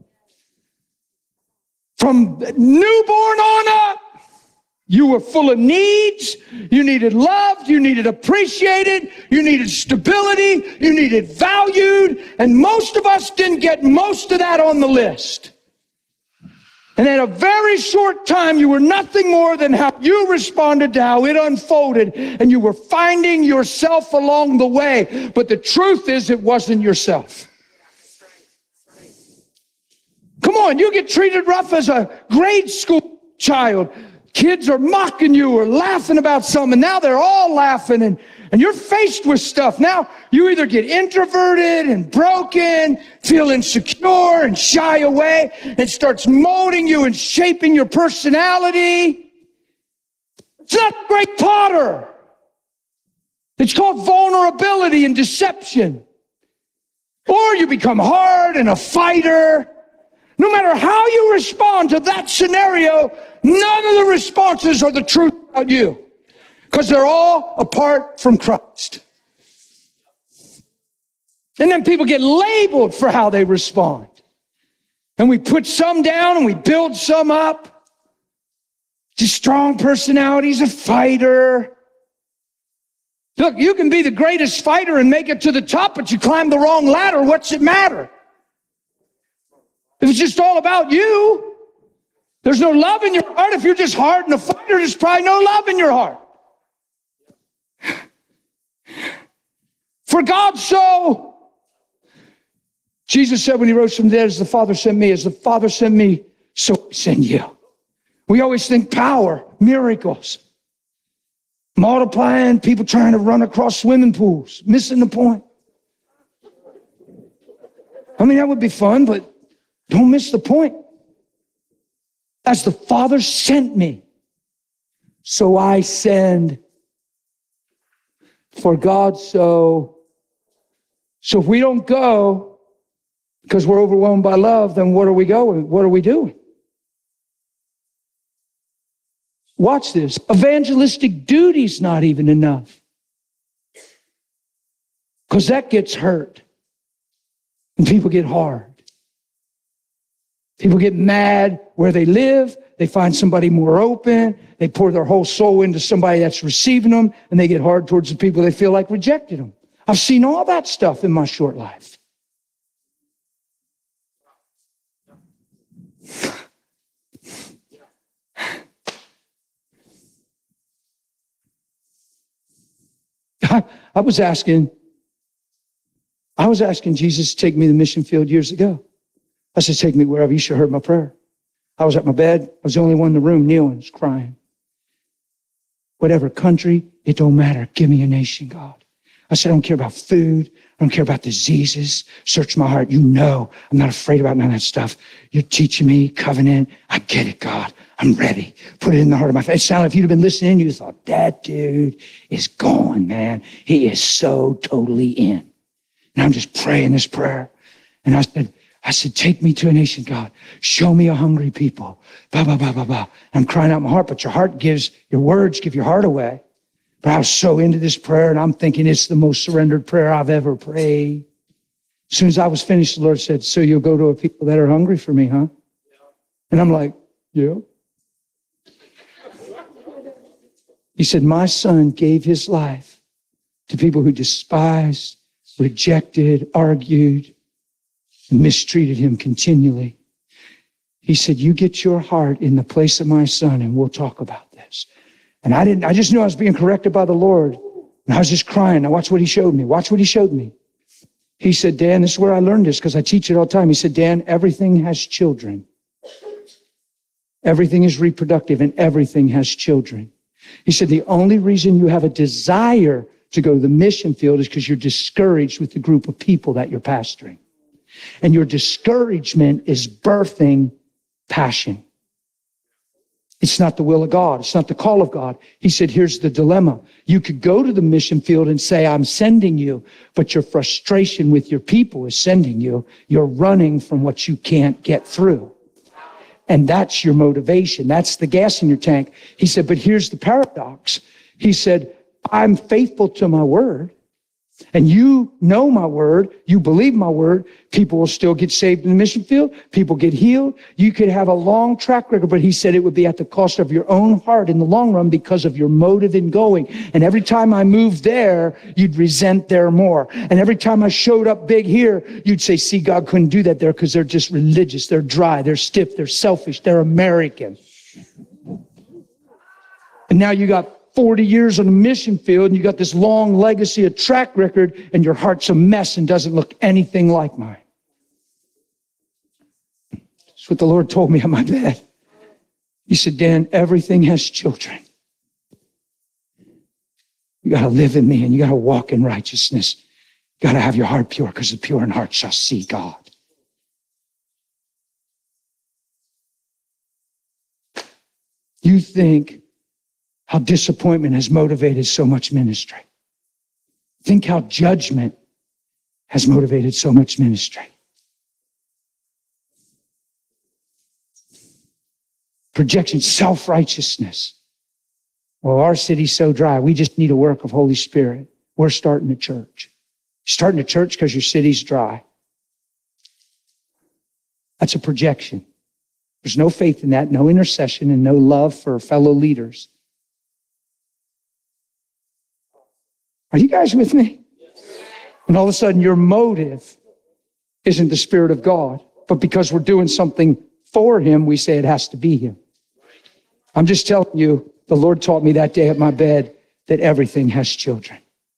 From newborn on up, you were full of needs. You needed loved. You needed appreciated. You needed stability. You needed valued. And most of us didn't get most of that on the list. And in a very short time, you were nothing more than how you responded to how it unfolded. And you were finding yourself along the way. But the truth is, it wasn't yourself. Come on, you get treated rough as a grade school child. Kids are mocking you or laughing about something. And now they're all laughing. And, and you're faced with stuff. Now you either get introverted and broken, feel insecure and shy away. It starts molding you and shaping your personality. It's not Great Potter. It's called vulnerability and deception. Or you become hard and a fighter. No matter how you respond to that scenario, none of the responses are the truth about you. Because they're all apart from Christ. And then people get labeled for how they respond. And we put some down and we build some up. Just strong personalities, a fighter. Look, you can be the greatest fighter and make it to the top, but you climb the wrong ladder. What's it matter? If it's just all about you, there's no love in your heart. If you're just hard and a fighter, there's probably no love in your heart. For God so, Jesus said when he rose from the dead, as the Father sent me, as the Father sent me, so I send you. We always think power, miracles, multiplying, people trying to run across swimming pools, missing the point. I mean, that would be fun, but don't miss the point. As the Father sent me, so I send. For God so. So if we don't go because we're overwhelmed by love, then what are we going? What are we doing? Watch this. Evangelistic duty's not even enough. Because that gets hurt. And people get hard. People get mad where they live. They find somebody more open. They pour their whole soul into somebody that's receiving them. And they get hard towards the people they feel like rejected them. I've seen all that stuff in my short life. I, I was asking, I was asking Jesus to take me to the mission field years ago. I said, take me wherever. You should have heard my prayer. I was at my bed. I was the only one in the room kneeling, just crying. Whatever country, it don't matter. Give me a nation, God. I said, I don't care about food. I don't care about diseases. Search my heart. You know I'm not afraid about none of that stuff. You're teaching me covenant. I get it, God. I'm ready. Put it in the heart of my faith. It sounded like if you'd have been listening, you thought, that dude is gone, man. He is so totally in. And I'm just praying this prayer. And I said, I said, take me to a nation, God. Show me a hungry people. Bah, bah, bah, bah, bah. I'm crying out my heart, but your heart gives, your words give your heart away. But I was so into this prayer, and I'm thinking it's the most surrendered prayer I've ever prayed. As soon as I was finished, the Lord said, so you'll go to a people that are hungry for me, huh? And I'm like, yeah. He said, my son gave his life to people who despised, rejected, argued, and mistreated him continually. He said, you get your heart in the place of my son, and we'll talk about this. And I didn't, I just knew I was being corrected by the Lord. And I was just crying. Now watch what he showed me. Watch what he showed me. He said, Dan, this is where I learned this because I teach it all the time. He said, Dan, everything has children. Everything is reproductive and everything has children. He said, the only reason you have a desire to go to the mission field is because you're discouraged with the group of people that you're pastoring. And your discouragement is birthing passion. It's not the will of God. It's not the call of God. He said, here's the dilemma. You could go to the mission field and say, I'm sending you, but your frustration with your people is sending you. You're running from what you can't get through. And that's your motivation. That's the gas in your tank. He said, but here's the paradox. He said, I'm faithful to my word. And you know my word, you believe my word, people will still get saved in the mission field, people get healed. You could have a long track record, but he said it would be at the cost of your own heart in the long run because of your motive in going. And every time I moved there, you'd resent there more. And every time I showed up big here, you'd say, see, God couldn't do that there because they're just religious, they're dry, they're stiff, they're selfish, they're American. And now you got forty years on the mission field, and you got this long legacy of track record, and your heart's a mess and doesn't look anything like mine. That's what the Lord told me on my bed. He said, Dan, everything has children. You got to live in me, and you got to walk in righteousness. You got to have your heart pure, because the pure in heart shall see God. You think how disappointment has motivated so much ministry. Think how judgment has motivated so much ministry. Projection, self-righteousness. Well, our city's so dry. We just need a work of Holy Spirit. We're starting a church. You're starting a church because your city's dry. That's a projection. There's no faith in that, no intercession, and no love for fellow leaders. Are you guys with me? And all of a sudden, your motive isn't the Spirit of God, but because we're doing something for Him, we say it has to be Him. I'm just telling you, the Lord taught me that day at my bed that everything has children.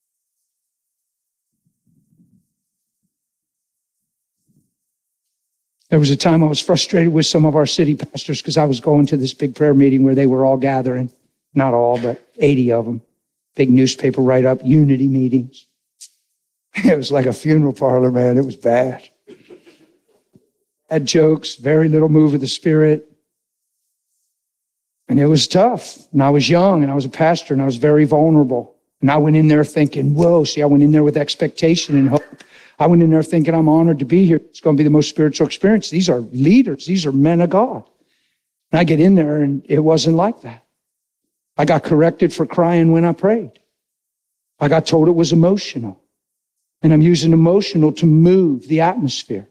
There was a time I was frustrated with some of our city pastors because I was going to this big prayer meeting where they were all gathering. Not all, but eighty of them. Big newspaper write-up, unity meetings. It was like a funeral parlor, man. It was bad. Had jokes, very little move of the Spirit. And it was tough. And I was young, and I was a pastor, and I was very vulnerable. And I went in there thinking, whoa, see, I went in there with expectation and hope. I went in there thinking, I'm honored to be here. It's going to be the most spiritual experience. These are leaders. These are men of God. And I get in there, and it wasn't like that. I got corrected for crying when I prayed. I got told it was emotional. And I'm using emotional to move the atmosphere.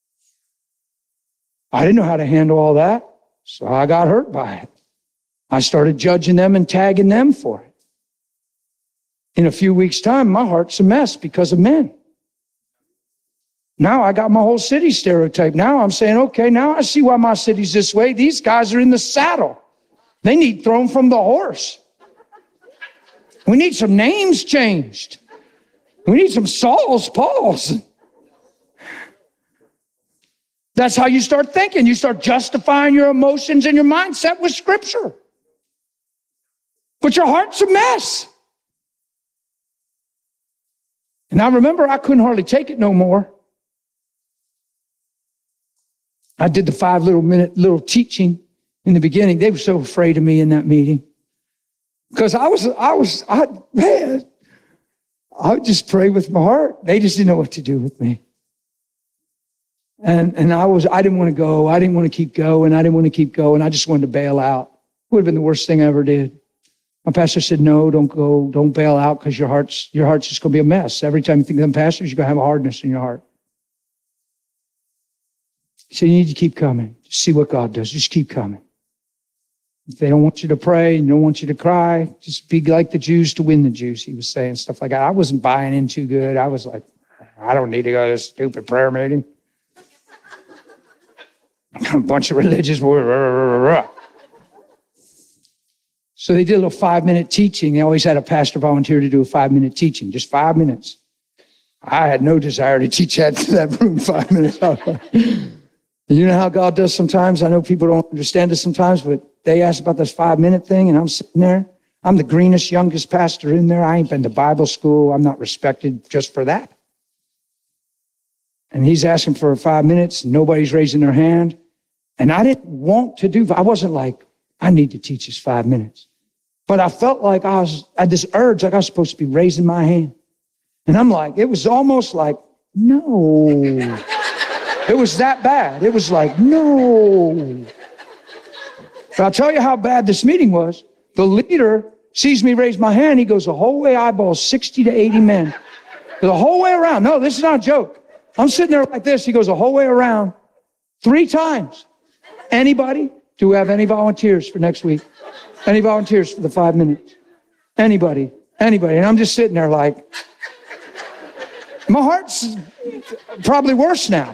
I didn't know how to handle all that, so I got hurt by it. I started judging them and tagging them for it. In a few weeks' time, my heart's a mess because of men. Now I got my whole city stereotyped. Now I'm saying, okay, now I see why my city's this way. These guys are in the saddle. They need thrown from the horse. We need some names changed. We need some Sauls, Pauls. That's how you start thinking. You start justifying your emotions and your mindset with Scripture. But your heart's a mess. And I remember I couldn't hardly take it no more. I did the five little minute little teaching. In the beginning, they were so afraid of me in that meeting. Because I was, I was, I, man, I would just pray with my heart. They just didn't know what to do with me. And and I was, I didn't want to go. I didn't want to keep going. I didn't want to keep going. I just wanted to bail out. It would have been the worst thing I ever did. My pastor said, no, don't go, don't bail out because your heart's, your heart's just going to be a mess. Every time you think of them pastors, you're going to have a hardness in your heart. He said, you need to keep coming. Just see what God does. Just keep coming. If they don't want you to pray and don't want you to cry, just be like the Jews to win the Jews, he was saying, stuff like that. I wasn't buying in too good. I was like, I don't need to go to this stupid prayer meeting. A bunch of religious. So they did a little five-minute teaching. They always had a pastor volunteer to do a five-minute teaching, just five minutes. I had no desire to teach that to that room five minutes. You know how God does sometimes? I know people don't understand this sometimes, but they ask about this five minute thing and I'm sitting there. I'm the greenest, youngest pastor in there. I ain't been to Bible school. I'm not respected just for that. And he's asking for five minutes. And nobody's raising their hand. And I didn't want to do, I wasn't like, I need to teach this five minutes. But I felt like I was, I had this urge, like I was supposed to be raising my hand. And I'm like, it was almost like, no. It was that bad. It was like, no. But I'll tell you how bad this meeting was. The leader sees me raise my hand. He goes the whole way, eyeballs sixty to eighty men. The whole way around. No, this is not a joke. I'm sitting there like this. He goes the whole way around three times. Anybody? Do we have any volunteers for next week? Any volunteers for the five minutes? Anybody? Anybody? And I'm just sitting there like, my heart's probably worse now.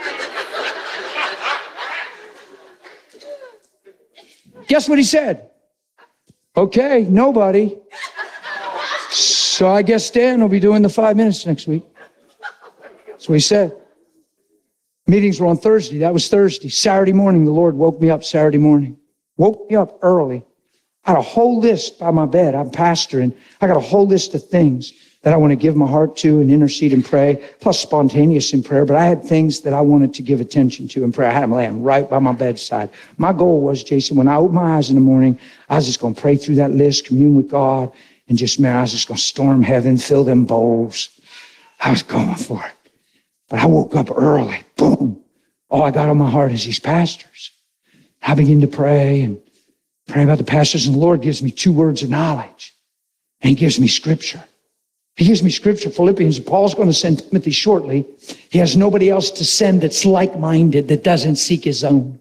Guess what he said? Okay, nobody. So I guess Dan will be doing the five minutes next week. That's what he said. Meetings were on Thursday. That was Thursday. Saturday morning, the Lord woke me up Saturday morning. Woke me up early. I had a whole list by my bed. I'm pastor, and I got a whole list of things that I want to give my heart to and intercede and pray, plus spontaneous in prayer. But I had things that I wanted to give attention to in prayer. I had them laying right by my bedside. My goal was, Jason, when I opened my eyes in the morning, I was just going to pray through that list, commune with God, and just, man, I was just going to storm heaven, fill them bowls. I was going for it. But I woke up early. Boom. All I got on my heart is these pastors. I begin to pray and pray about the pastors, and the Lord gives me two words of knowledge. And he gives me scripture. He gives me scripture, Philippians. Paul's going to send Timothy shortly. He has nobody else to send that's like-minded, that doesn't seek his own.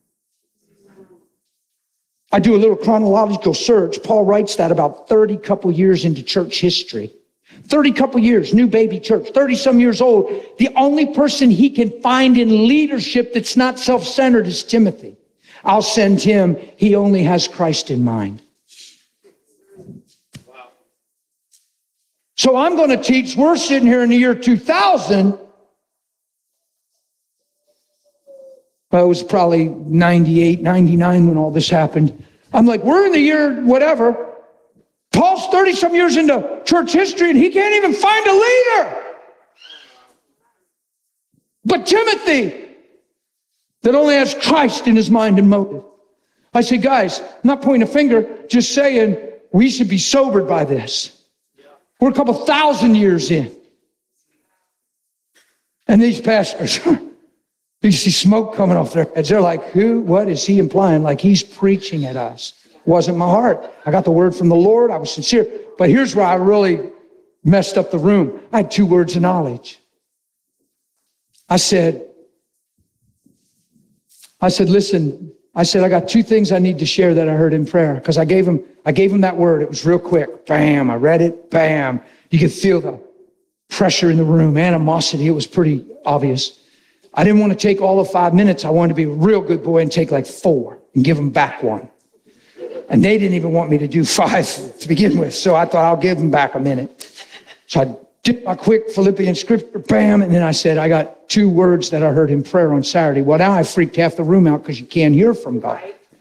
I do a little chronological search. Paul writes that about thirty couple years into church history. thirty couple years, new baby church, thirty some years old. The only person he can find in leadership that's not self-centered is Timothy. I'll send him. He only has Christ in mind. So I'm going to teach, we're sitting here in the year two thousand. Well, it was probably ninety-eight, ninety-nine when all this happened. I'm like, we're in the year whatever. Paul's thirty some years into church history and he can't even find a leader. But Timothy, that only has Christ in his mind and motive. I say, guys, I'm not pointing a finger, just saying we should be sobered by this. We're a couple thousand years in. And these pastors, you see smoke coming off their heads. They're like, who, what is he implying? Like he's preaching at us. Wasn't my heart. I got the word from the Lord. I was sincere. But here's where I really messed up the room. I had two words of knowledge. I said, I said, listen, I said, I got two things I need to share that I heard in prayer. Because I gave him, I gave him that word. It was real quick. Bam. I read it. Bam. You could feel the pressure in the room, animosity. It was pretty obvious. I didn't want to take all of five minutes. I wanted to be a real good boy and take like four and give them back one. And they didn't even want me to do five to begin with. So I thought I'll give them back a minute. So I did my quick Philippian scripture, bam. And then I said, I got two words that I heard in prayer on Saturday. Well, now I freaked half the room out because you can't hear from God.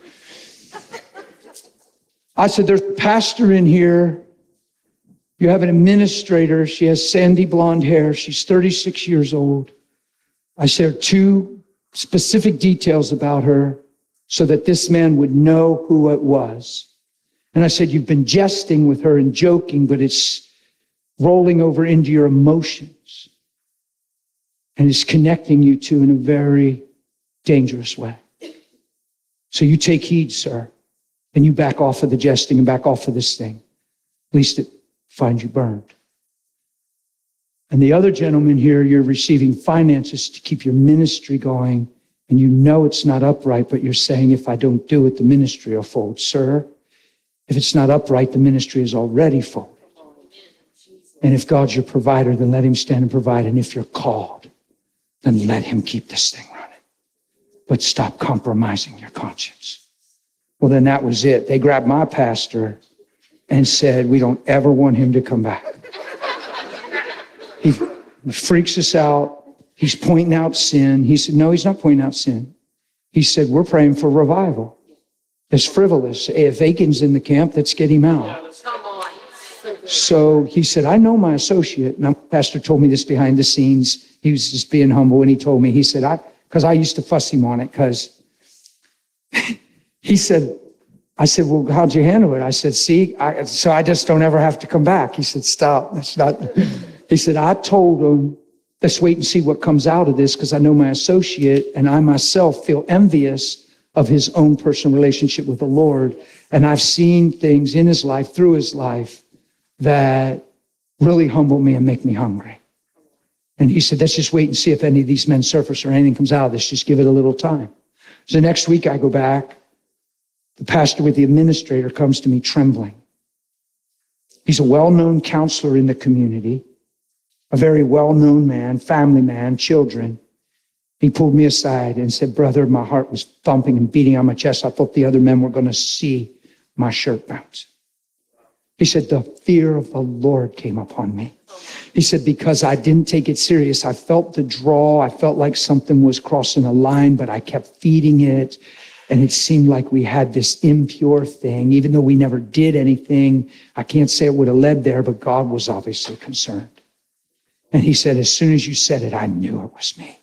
I said, there's a pastor in here. You have an administrator. She has sandy blonde hair. She's thirty-six years old. I shared two specific details about her so that this man would know who it was. And I said, you've been jesting with her and joking, but it's rolling over into your emotions. And it's connecting you two in a very dangerous way. So you take heed, sir, and you back off of the jesting and back off of this thing. At least it finds you burned. And the other gentleman here, you're receiving finances to keep your ministry going, and you know it's not upright, but you're saying, if I don't do it, the ministry will fold. Sir, if it's not upright, the ministry is already folded. And if God's your provider, then let him stand and provide. And if you're called, then let him keep this thing running. But stop compromising your conscience. Well, then that was it. They grabbed my pastor and said, we don't ever want him to come back. He freaks us out. He's pointing out sin. He said, no, he's not pointing out sin. He said, we're praying for revival. It's frivolous. If Aiken's in the camp, let's get him out. Come on. So he said, I know my associate. And my pastor told me this behind the scenes. He was just being humble. And he told me, he said, I, because I used to fuss him on it, because he said, I said, well, how'd you handle it? I said, see, I, so I just don't ever have to come back. He said, stop. That's not. He said, I told him, let's wait and see what comes out of this, because I know my associate and I myself feel envious of his own personal relationship with the Lord. And I've seen things in his life, through his life, that really humble me and make me hungry. And he said, let's just wait and see if any of these men surface or anything comes out of this. Just give it a little time. So next week I go back. The pastor with the administrator comes to me trembling. He's a well-known counselor in the community, a very well-known man, family man, children. He pulled me aside and said, brother, my heart was thumping and beating on my chest. I thought the other men were going to see my shirt bounce. He said, the fear of the Lord came upon me. He said, because I didn't take it serious. I felt the draw. I felt like something was crossing a line, but I kept feeding it. And it seemed like we had this impure thing, even though we never did anything. I can't say it would have led there, but God was obviously concerned. And he said, as soon as you said it, I knew it was me.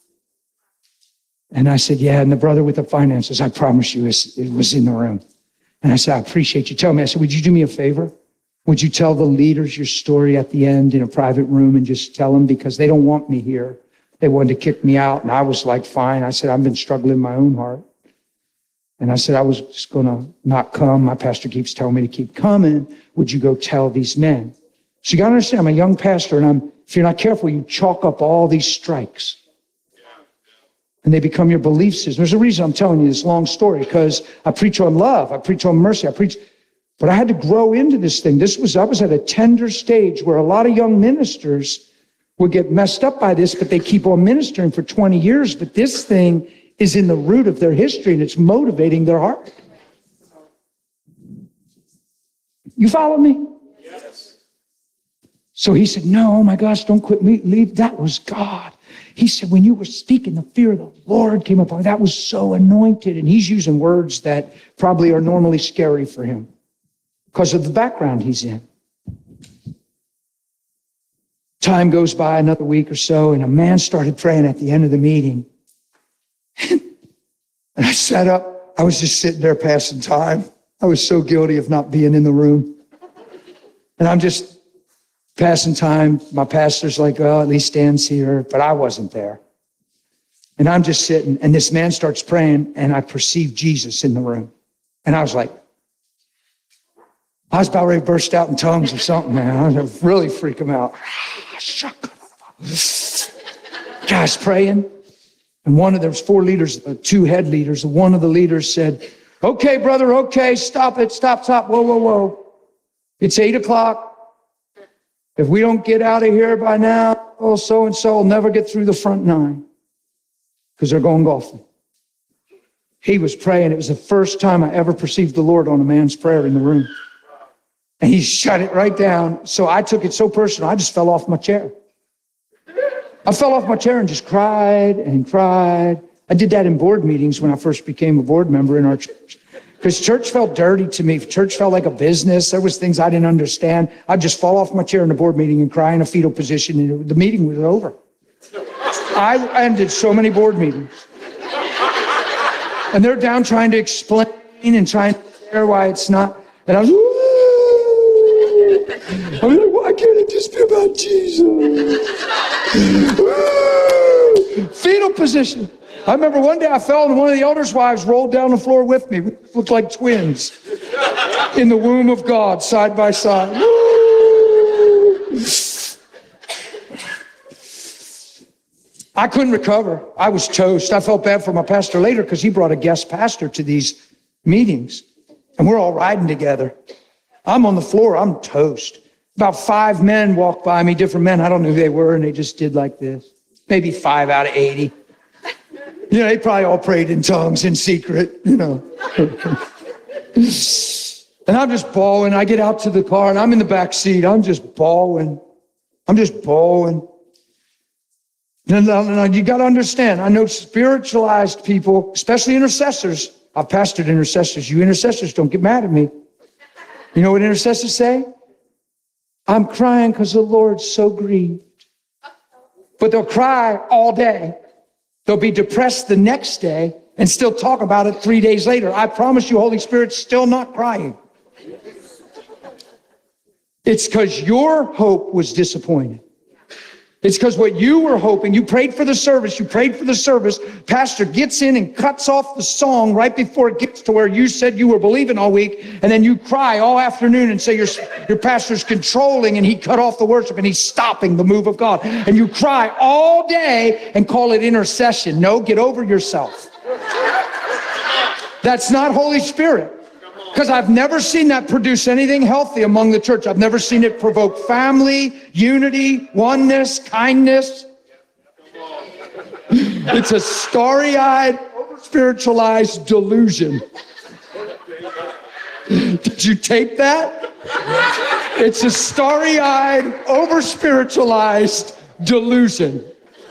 And I said, yeah, and the brother with the finances, I promise you, it was in the room. And I said, I appreciate you telling me. I said, would you do me a favor? Would you tell the leaders your story at the end in a private room and just tell them, because they don't want me here. They wanted to kick me out. And I was like, fine. I said, I've been struggling in my own heart. And I said, I was just going to not come. My pastor keeps telling me to keep coming. Would you go tell these men? So you got to understand, I'm a young pastor, and I'm, if you're not careful, you chalk up all these strikes. And they become your belief system. There's a reason I'm telling you this long story, because I preach on love. I preach on mercy. I preach, but I had to grow into this thing. This was, I was at a tender stage where a lot of young ministers would get messed up by this, but they keep on ministering for twenty years. But this thing is in the root of their history, and it's motivating their heart. You follow me? Yes. So he said, no, oh my gosh, don't quit me. Leave. That was God. He said, when you were speaking, the fear of the Lord came upon me. That was so anointed. And he's using words that probably are normally scary for him because of the background he's in. Time goes by, another week or so, and a man started praying at the end of the meeting. And I sat up. I was just sitting there passing time. I was so guilty of not being in the room. And I'm just passing time. My pastor's like, well, at least Dan's here, but I wasn't there. And I'm just sitting, and this man starts praying, and I perceive Jesus in the room. And I was like, I was about ready to burst out in tongues or something, man. I was really freak him out. Guys praying. And one of, there was four leaders, uh, two head leaders. And one of the leaders said, okay, brother, okay, stop it, stop, stop, whoa, whoa, whoa. It's eight o'clock. If we don't get out of here by now, oh, so-and-so will never get through the front nine because they're going golfing. He was praying. It was the first time I ever perceived the Lord on a man's prayer in the room. And he shut it right down. So I took it so personal, I just fell off my chair. I fell off my chair and just cried and cried. I did that in board meetings when I first became a board member in our church. Because church felt dirty to me. Church felt like a business. There was things I didn't understand. I'd just fall off my chair in a board meeting and cry in a fetal position, and the meeting was over. I ended so many board meetings. And they're down trying to explain and trying to share why it's not. And I was, Woo! I'm like, why can't it just be about Jesus? Woo! Fetal position. I remember one day I fell and one of the elders' wives rolled down the floor with me. We looked like twins in the womb of God, side by side. Woo! I couldn't recover. I was toast. I felt bad for my pastor later because he brought a guest pastor to these meetings. And we're all riding together. I'm on the floor. I'm toast. About five men walked by me, different men. I don't know who they were, and they just did like this. Maybe five out of eighty. You know, they probably all prayed in tongues in secret, you know. And I'm just bawling. I get out to the car, and I'm in the back seat. I'm just bawling. I'm just bawling. No, no, no, you got to understand. I know spiritualized people, especially intercessors. I've pastored intercessors. You intercessors, don't get mad at me. You know what intercessors say? I'm crying because the Lord's so grieved. But they'll cry all day. They'll be depressed the next day and still talk about it three days later. I promise you, Holy Spirit's still not crying. It's because your hope was disappointed. It's because what you were hoping, you prayed for the service, you prayed for the service, pastor gets in and cuts off the song right before it gets to where you said you were believing all week, and then you cry all afternoon and say your, your pastor's controlling and he cut off the worship and he's stopping the move of God. And you cry all day and call it intercession. No, get over yourself. That's not Holy Spirit. Because I've never seen that produce anything healthy among the church. I've never seen it provoke family, unity, oneness, kindness. It's a starry-eyed, over-spiritualized delusion. Did you tape that? It's a starry-eyed, over-spiritualized delusion.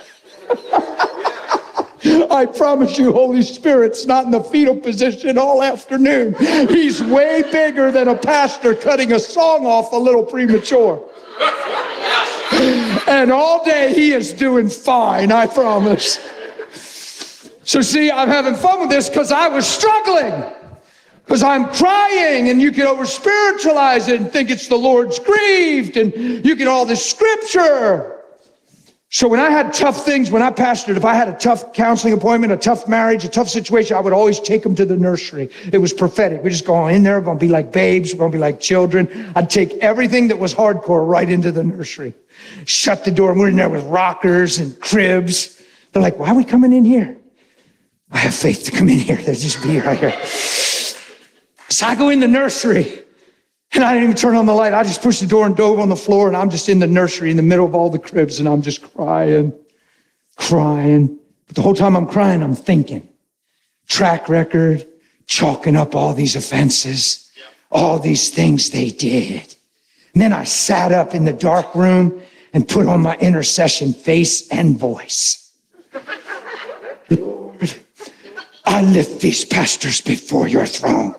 I promise you, Holy Spirit's not in the fetal position all afternoon. He's way bigger than a pastor cutting a song off a little premature. And all day he is doing fine, I promise. So see, I'm having fun with this because I was struggling. Because I'm crying, and you can over-spiritualize it and think it's the Lord's grieved, and you get all this scripture. So when I had tough things, when I pastored, if I had a tough counseling appointment, a tough marriage, a tough situation, I would always take them to the nursery. It was prophetic. We're just going in there, we're going to be like babes, we're going to be like children. I'd take everything that was hardcore right into the nursery. Shut the door, and we're in there with rockers and cribs. They're like, why are we coming in here? I have faith to come in here. They'll just be right here. So I go in the nursery. And I didn't even turn on the light. I just pushed the door and dove on the floor, and I'm just in the nursery in the middle of all the cribs, and I'm just crying, crying. But the whole time I'm crying, I'm thinking. Track record, chalking up all these offenses, all these things they did. And then I sat up in the dark room and put on my intercession face and voice. Lord, I lift these pastors before your throne.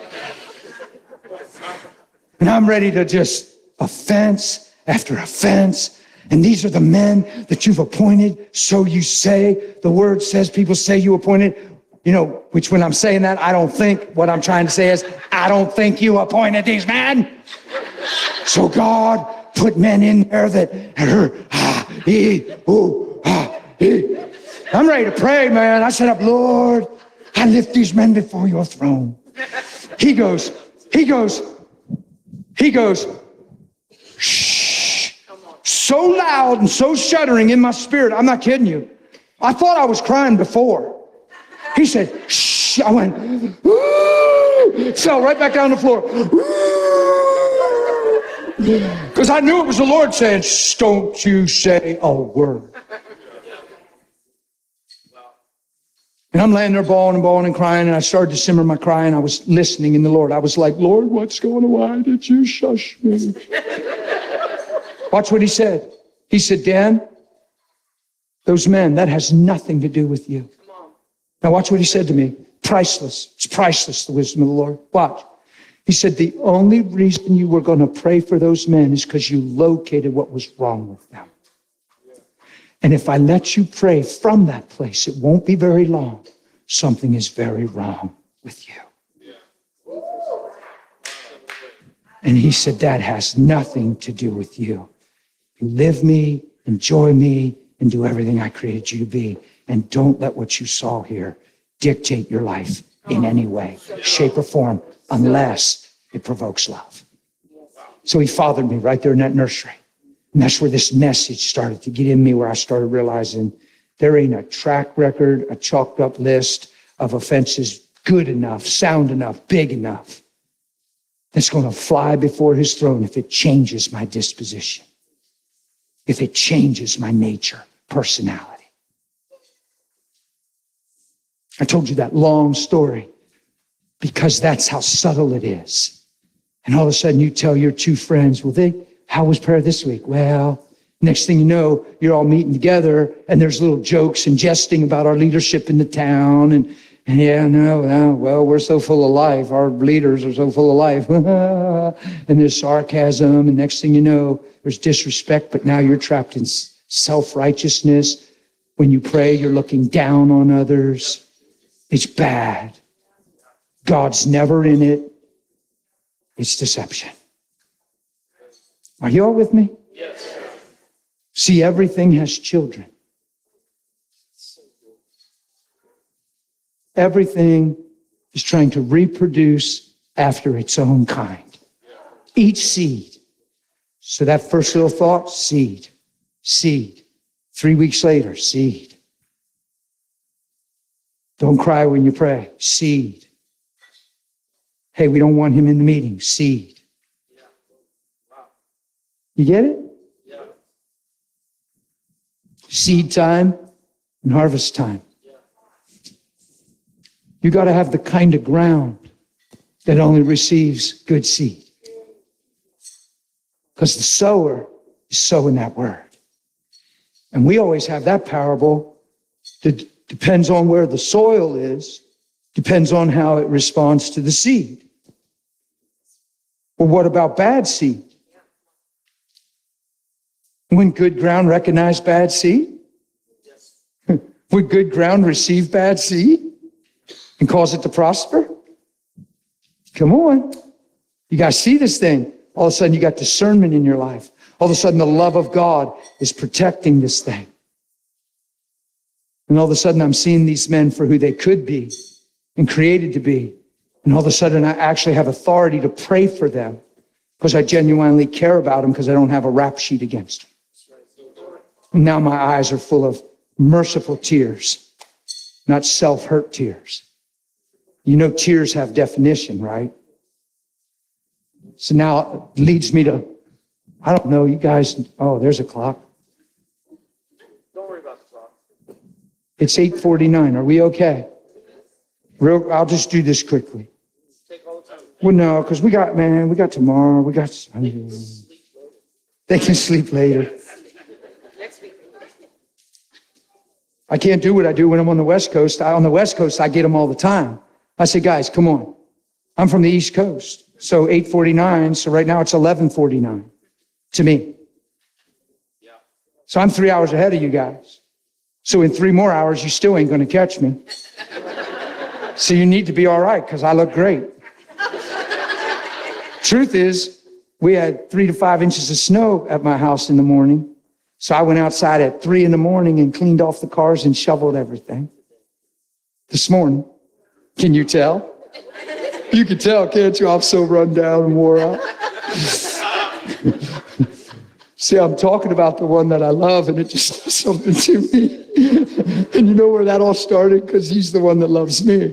And I'm ready to just offense after offense. And these are the men that you've appointed. So you say, the word says, people say you appointed, you know, which when I'm saying that, I don't think, what I'm trying to say is, I don't think you appointed these men. So God put men in there that, ah, ee, ooh, ah, ee. I'm ready to pray, man. I said up, Lord, I lift these men before your throne. He goes, he goes, He goes, shh, so loud and so shuddering in my spirit. I'm not kidding you. I thought I was crying before. He said, shh. I went, ooh, fell right back down the floor. Because I knew it was the Lord saying, shh, don't you say a word. And I'm laying there bawling and bawling and crying, and I started to simmer my crying. I was listening in the Lord. I was like, Lord, what's going on? Why did you shush me? Watch what he said. He said, Dan, those men, that has nothing to do with you. Now watch what he said to me. Priceless. It's priceless, the wisdom of the Lord. Watch. He said, the only reason you were going to pray for those men is because you located what was wrong with them. And if I let you pray from that place, it won't be very long. Something is very wrong with you. And he said, that has nothing to do with you. You live me, enjoy me, and do everything I created you to be. And don't let what you saw here dictate your life in any way, shape, or form, unless it provokes love. So he fathered me right there in that nursery. And that's where this message started to get in me, where I started realizing there ain't a track record, a chalked up list of offenses good enough, sound enough, big enough that's going to fly before his throne if it changes my disposition, if it changes my nature, personality. I told you that long story because that's how subtle it is. And all of a sudden you tell your two friends, well, they, how was prayer this week? Well, Next thing you know, you're all meeting together and there's little jokes and jesting about our leadership in the town. And, and yeah, no, no, well, we're so full of life. Our leaders are so full of life. And there's sarcasm. And next thing you know, there's disrespect, but now you're trapped in self-righteousness. When you pray, you're looking down on others. It's bad. God's never in it. It's deception. Are you all with me? Yes. See, everything has children. Everything is trying to reproduce after its own kind. Each seed. So that first little thought, seed, seed. Three weeks later, seed. Don't cry when you pray, seed. Hey, we don't want him in the meeting, seed. You get it? Seed time and harvest time. You got to have the kind of ground that only receives good seed. Because the sower is sowing that word. And we always have that parable that depends on where the soil is, depends on how it responds to the seed. Well, what about bad seed? Wouldn't good ground recognize bad seed? Yes. Would good ground receive bad seed and cause it to prosper? Come on. You guys see this thing. All of a sudden you got discernment in your life. All of a sudden the love of God is protecting this thing. And all of a sudden I'm seeing these men for who they could be and created to be. And all of a sudden I actually have authority to pray for them because I genuinely care about them because I don't have a rap sheet against them. And now my eyes are full of merciful tears, not self-hurt tears. You know, tears have definition, right? So now it leads me to, I don't know, you guys, oh, there's a clock. Don't worry about the clock. It's eight forty-nine. Are we okay? Real, I'll just do this quickly. Take all the time. Well, no, because we got, man, we got tomorrow. We got Sunday. They can sleep later. Next week. I can't do what I do when I'm on the West Coast. I, on the West Coast, I get them all the time. I say, guys, come on. I'm from the East Coast. So eight forty-nine. So right now it's eleven forty-nine to me. Yeah. So I'm three hours ahead of you guys. So in three more hours, you still ain't going to catch me. So you need to be all right because I look great. Truth is, we had three to five inches of snow at my house in the morning. So I went outside at three in the morning and cleaned off the cars and shoveled everything. This morning. Can you tell? You can tell, can't you? I'm so run down and wore out. See, I'm talking about the one that I love, and it just does something to me. And you know where that all started? Because he's the one that loves me.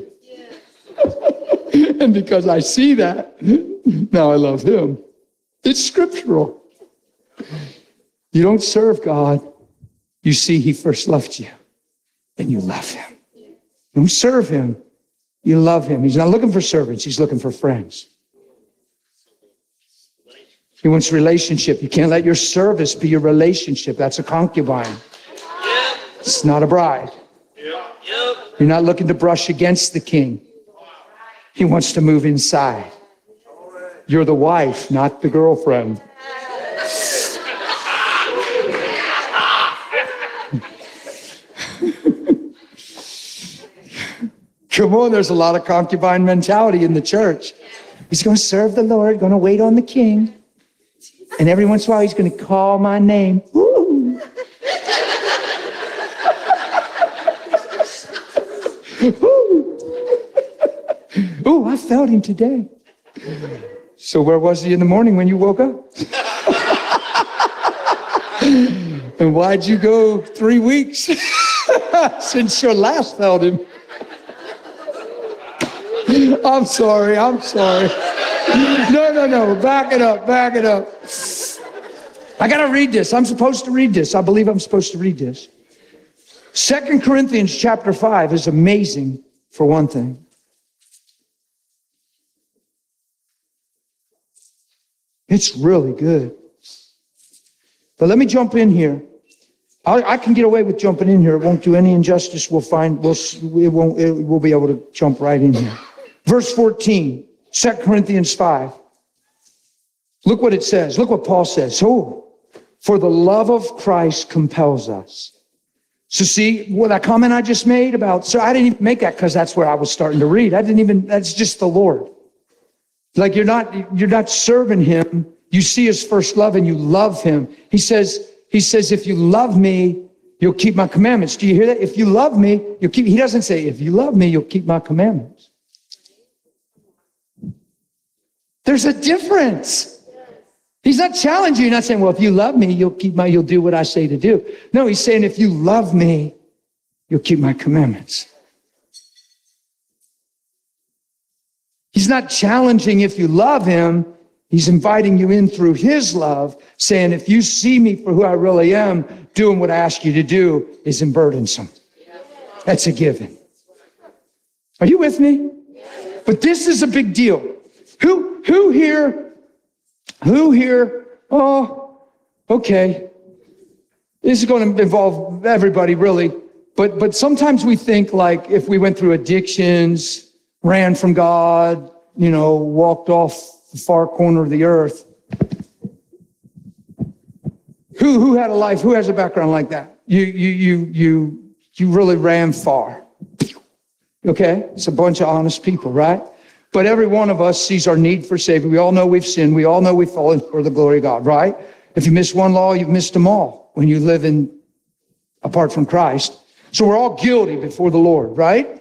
And because I see that, now I love him. It's scriptural. You don't serve God. You see, he first loved you, and you love him. You don't serve him. You love him. He's not looking for servants. He's looking for friends. He wants relationship. You can't let your service be your relationship. That's a concubine. Yep. It's not a bride. Yep. Yep. You're not looking to brush against the king. He wants to move inside. You're the wife, not the girlfriend. Come on, there's a lot of concubine mentality in the church. He's going to serve the Lord, going to wait on the king. And every once in a while, he's going to call my name. Ooh. Ooh. Ooh, I felt him today. So where was he in the morning when you woke up? And why'd you go three weeks since you last felt him? I'm sorry, I'm sorry. No, no, no, back it up, back it up. I gotta read this. I'm supposed to read this. I believe I'm supposed to read this. Second Corinthians chapter five is amazing for one thing. It's really good. But let me jump in here. I, I can get away with jumping in here. It won't do any injustice. We'll find, we'll, it won't, it, we'll be able to jump right in here. Verse fourteen, Second Corinthians five. Look what it says. Look what Paul says. Oh, for the love of Christ compels us. So see, what that comment I just made about, so I didn't even make that because that's where I was starting to read. I didn't even, that's just the Lord. Like you're not, you're not serving him. You see his first love and you love him. He says, he says, if you love me, you'll keep my commandments. Do you hear that? If you love me, you'll keep, he doesn't say, if you love me, you'll keep my commandments. There's a difference. He's not challenging you, not saying, well, if you love me, you'll keep my, you'll do what I say to do. No, he's saying, if you love me, you'll keep my commandments. He's not challenging if you love him. He's inviting you in through his love, saying, if you see me for who I really am, doing what I ask you to do isn't burdensome. That's a given. Are you with me? But this is a big deal. Who, who here, who here, oh, okay. This is going to involve everybody really. But, but sometimes we think like if we went through addictions, ran from God, you know, walked off the far corner of the earth. Who, who had a life, who has a background like that? You, you, you, you, you really ran far. Okay? It's a bunch of honest people, right? But every one of us sees our need for saving. We all know we've sinned. We all know we've fallen for the glory of God, right? If you miss one law, you've missed them all when you live in apart from Christ. So we're all guilty before the Lord, right?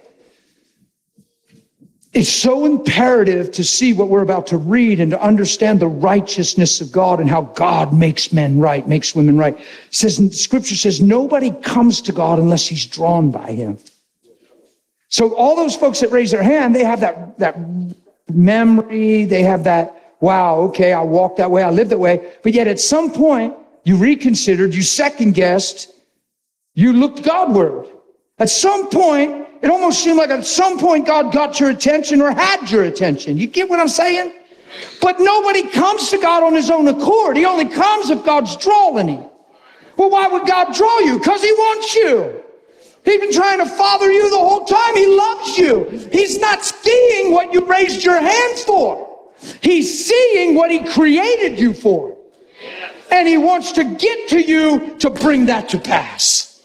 It's so imperative to see what we're about to read and to understand the righteousness of God and how God makes men right, makes women right. It says, Scripture says, nobody comes to God unless he's drawn by him. So all those folks that raise their hand, they have that, that memory, they have that, wow, okay, I walked that way, I lived that way. But yet at some point, you reconsidered, you second-guessed, you looked Godward. At some point, it almost seemed like at some point God got your attention or had your attention. You get what I'm saying? But nobody comes to God on his own accord. He only comes if God's drawing him. Well, why would God draw you? Because he wants you. He's been trying to father you the whole time. He loves you. He's not seeing what you raised your hand for. He's seeing what he created you for. And he wants to get to you to bring that to pass.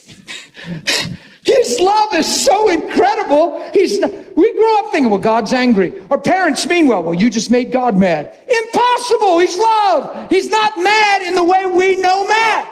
His love is so incredible. He's not, we grow up thinking, well, God's angry. Our parents mean well. Well, you just made God mad. Impossible. He's love. He's not mad in the way we know mad.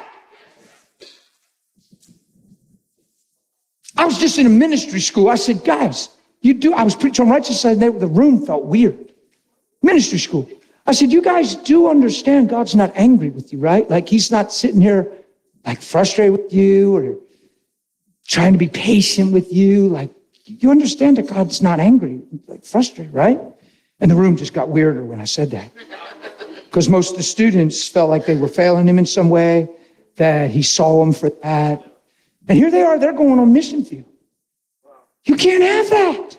I was just in a ministry school. I said, guys, you do, I was preaching on righteousness and the room felt weird. Ministry school. I said, you guys do understand God's not angry with you, right? Like he's not sitting here like frustrated with you or trying to be patient with you. Like you understand that God's not angry, like frustrated, right? And the room just got weirder when I said that. Because most of the students felt like they were failing him in some way, that he saw them for that. And here they are, they're going on mission field. You can't have that.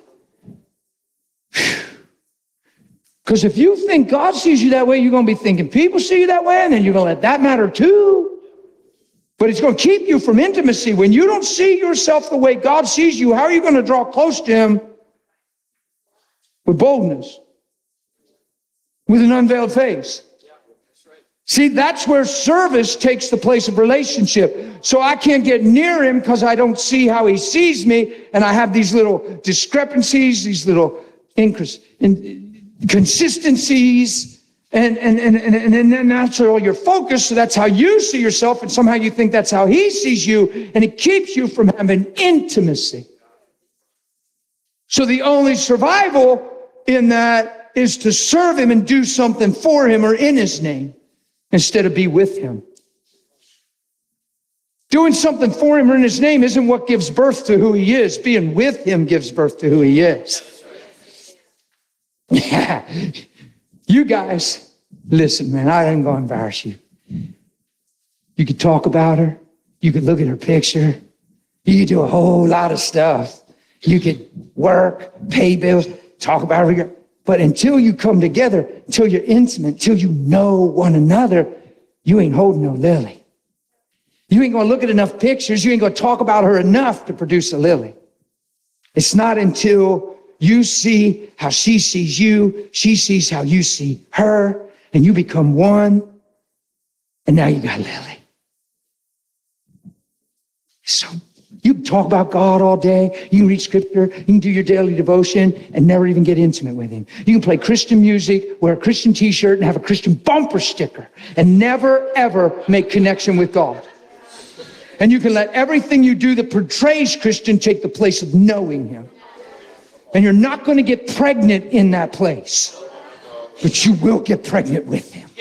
Because if you think God sees you that way, you're going to be thinking people see you that way, and then you're going to let that matter too. But it's going to keep you from intimacy. When you don't see yourself the way God sees you, how are you going to draw close to him? With boldness. With an unveiled face. See, that's where service takes the place of relationship. So I can't get near him because I don't see how he sees me. And I have these little discrepancies, these little inconsistencies. And, and, and, and, and then that's all your focus. So that's how you see yourself. And somehow you think that's how he sees you. And it keeps you from having intimacy. So the only survival in that is to serve him and do something for him or in his name. Instead of be with him. Doing something for him or in his name isn't what gives birth to who he is. Being with him gives birth to who he is. Yeah. You guys, listen, man, I ain't going to embarrass you. You could talk about her. You could look at her picture. You could do a whole lot of stuff. You could work, pay bills, talk about her. But until you come together, until you're intimate, until you know one another, you ain't holding no lily. You ain't going to look at enough pictures. You ain't going to talk about her enough to produce a lily. It's not until you see how she sees you, she sees how you see her, and you become one, and now you got a lily. So you can talk about God all day. You can read scripture. You can do your daily devotion and never even get intimate with him. You can play Christian music, wear a Christian t-shirt, and have a Christian bumper sticker and never, ever make connection with God. And you can let everything you do that portrays Christian take the place of knowing him. And you're not going to get pregnant in that place, but you will get pregnant with him.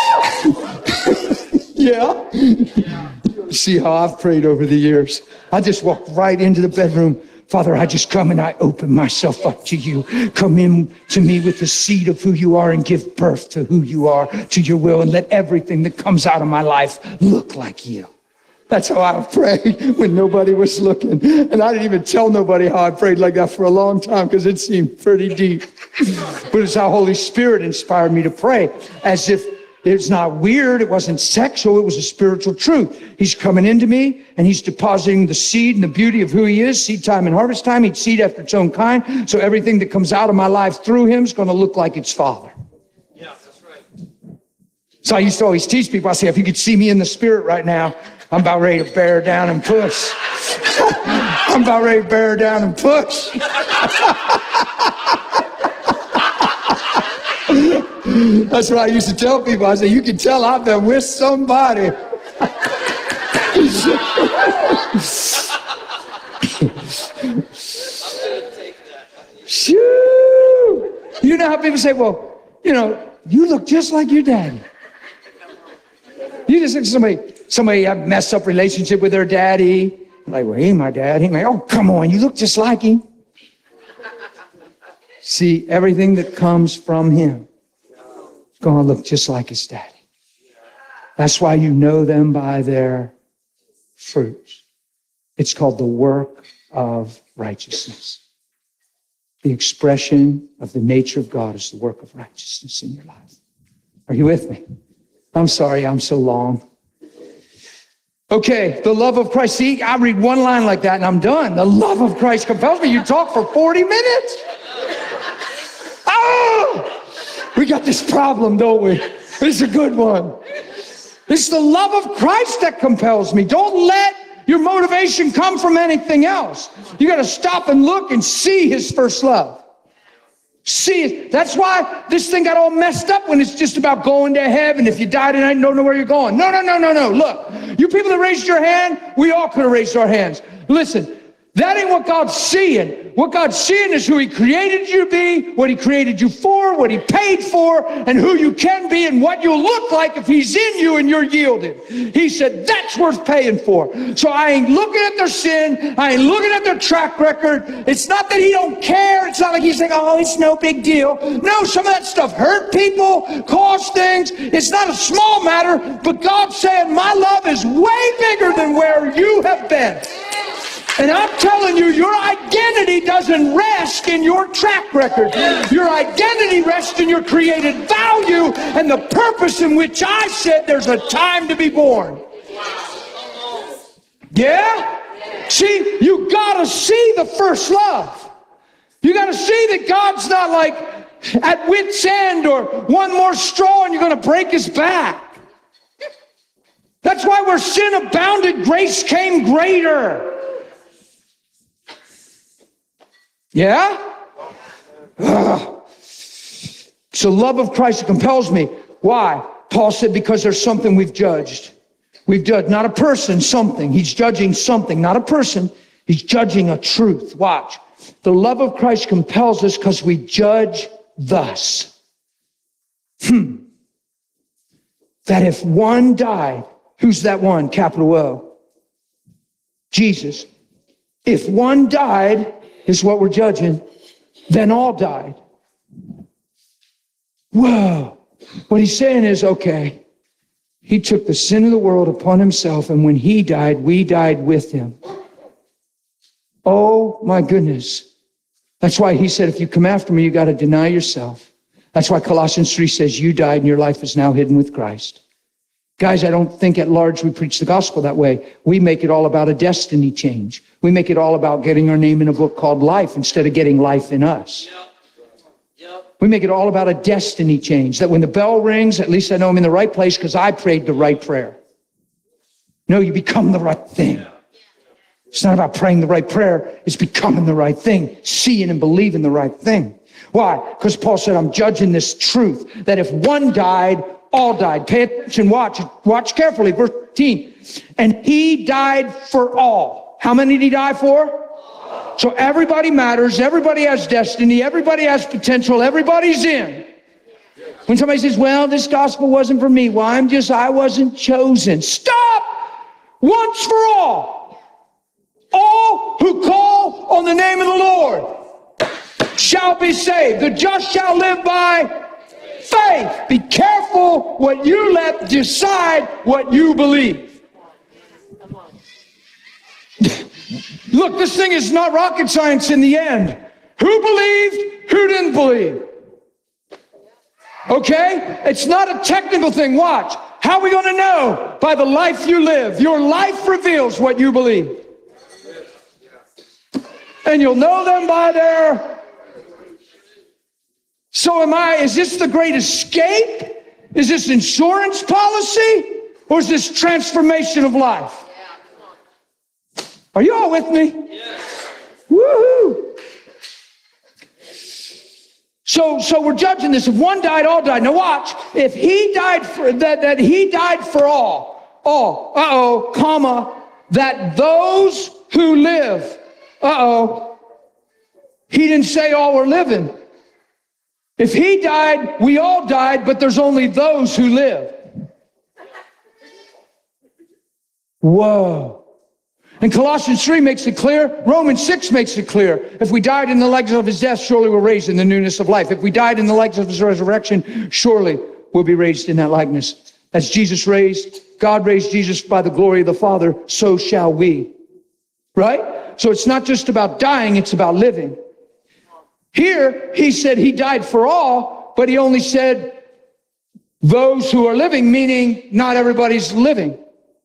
Yeah. See how I've prayed over the years. I just walk right into the bedroom. Father, I just come and I open myself up to you. Come in to me with the seed of who you are and give birth to who you are, to your will, and let everything that comes out of my life look like you. That's how I prayed when nobody was looking. And I didn't even tell nobody how I prayed like that for a long time because it seemed pretty deep. But it's how Holy Spirit inspired me to pray, as if it's not weird. It wasn't sexual. It was a spiritual truth. He's coming into me and he's depositing the seed and the beauty of who he is. Seed time and harvest time. Each seed after its own kind. So everything that comes out of my life through him is going to look like its father. Yeah, that's right. So I used to always teach people. I say, if you could see me in the spirit right now, I'm about ready to bear down and push. I'm about ready to bear down and push. That's what I used to tell people. I said, you can tell I've been with somebody. Shoo! You know how people say, well, you know, you look just like your daddy. You just look at somebody, somebody have a messed up relationship with their daddy. Like, well, he ain't my dad. He ain't like, oh, come on, you look just like him. See, everything that comes from him is going to look just like his daddy. That's why you know them by their fruits. It's called the work of righteousness. The expression of the nature of God is the work of righteousness in your life. Are you with me? I'm sorry I'm so long. Okay, the love of Christ. See, I read one line like that and I'm done. The love of Christ compels me. You talk for forty minutes. Oh, we got this problem, don't we? This is a good one. It's the love of Christ that compels me. Don't let your motivation come from anything else. You got to stop and look and see his first love. See it. That's why this thing got all messed up when it's just about going to heaven. If you die tonight, don't know where you're going. No, no, no, no, no. Look, you people that raised your hand, we all could have raised our hands. Listen, that ain't what God's seeing. What God's seeing is who he created you to be, what he created you for, what he paid for, and who you can be and what you'll look like if he's in you and you're yielded. He said, that's worth paying for. So I ain't looking at their sin. I ain't looking at their track record. It's not that he don't care. It's not like he's saying, oh, it's no big deal. No, some of that stuff hurt people, caused things. It's not a small matter, but God's saying, my love is way bigger than where you have been. And I'm telling you, your identity doesn't rest in your track record. Your identity rests in your created value and the purpose in which I said there's a time to be born. Yeah? See, you gotta see the first love. You gotta see that God's not like at wit's end or one more straw and you're gonna break his back. That's why where sin abounded, grace came greater. Yeah? Ugh. So love of Christ compels me. Why? Paul said, because there's something we've judged. We've judged not a person, something. He's judging something, not a person. He's judging a truth. Watch. The love of Christ compels us because we judge thus. Hmm. That if one died, who's that one? Capital O. Jesus. If one died, is what we're judging, then all died. Whoa. What he's saying is, okay, he took the sin of the world upon himself, and when he died, we died with him. Oh my goodness. That's why he said, if you come after me, you got to deny yourself. That's why Colossians three says, you died and your life is now hidden with Christ. Guys, I don't think at large we preach the gospel that way. We make it all about a destiny change. We make it all about getting our name in a book called life instead of getting life in us. Yep. Yep. We make it all about a destiny change, that when the bell rings, at least I know I'm in the right place because I prayed the right prayer. No, you become the right thing. It's not about praying the right prayer. It's becoming the right thing, seeing and believing the right thing. Why? Because Paul said, I'm judging this truth, that if one died, all died. Pay attention, watch, watch carefully. Verse fifteen. And he died for all. How many did he die for? So everybody matters. Everybody has destiny. Everybody has potential. Everybody's in. When somebody says, well, this gospel wasn't for me. Well, I'm just, I wasn't chosen. Stop! Once for all. All who call on the name of the Lord shall be saved. The just shall live by faith. Be careful what you let decide what you believe. Look, this thing is not rocket science in the end. Who believed? Who didn't believe? Okay? It's not a technical thing. Watch. How are we going to know? By the life you live. Your life reveals what you believe. And you'll know them by their... So am I, is this the great escape? Is this insurance policy? Or is this transformation of life? Are you all with me? Yes. Woohoo! So, so we're judging this. If one died, all died. Now watch. If he died for, that, that he died for all, all, uh-oh, comma, that those who live, uh-oh, he didn't say all were living. If he died, we all died, but there's only those who live. Whoa. And Colossians three makes it clear. Romans six makes it clear. If we died in the likeness of his death, surely we're raised in the newness of life. If we died in the likeness of his resurrection, surely we'll be raised in that likeness. As Jesus raised, God raised Jesus by the glory of the Father, so shall we. Right? So it's not just about dying, it's about living. Here, he said he died for all, but he only said those who are living, meaning not everybody's living.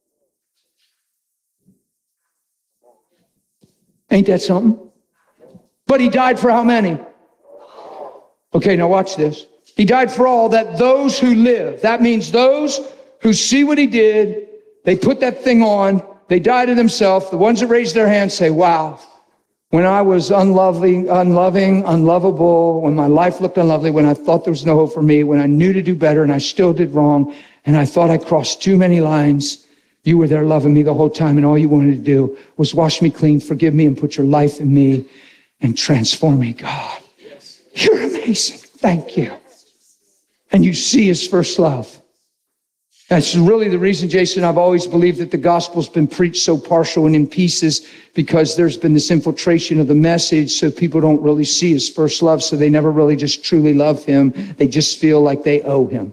Ain't that something? But he died for how many? Okay, now watch this. He died for all, that those who live, that means those who see what he did, they put that thing on, they die to themselves. The ones that raise their hands say, wow, when I was unloving, unloving, unlovable, when my life looked unlovely, when I thought there was no hope for me, when I knew to do better and I still did wrong, and I thought I crossed too many lines, you were there loving me the whole time, and all you wanted to do was wash me clean, forgive me, and put your life in me and transform me. God, you're amazing. Thank you. And you see his first love. That's really the reason, Jason, I've always believed that the gospel's been preached so partial and in pieces, because there's been this infiltration of the message, so people don't really see his first love, so they never really just truly love him. They just feel like they owe him.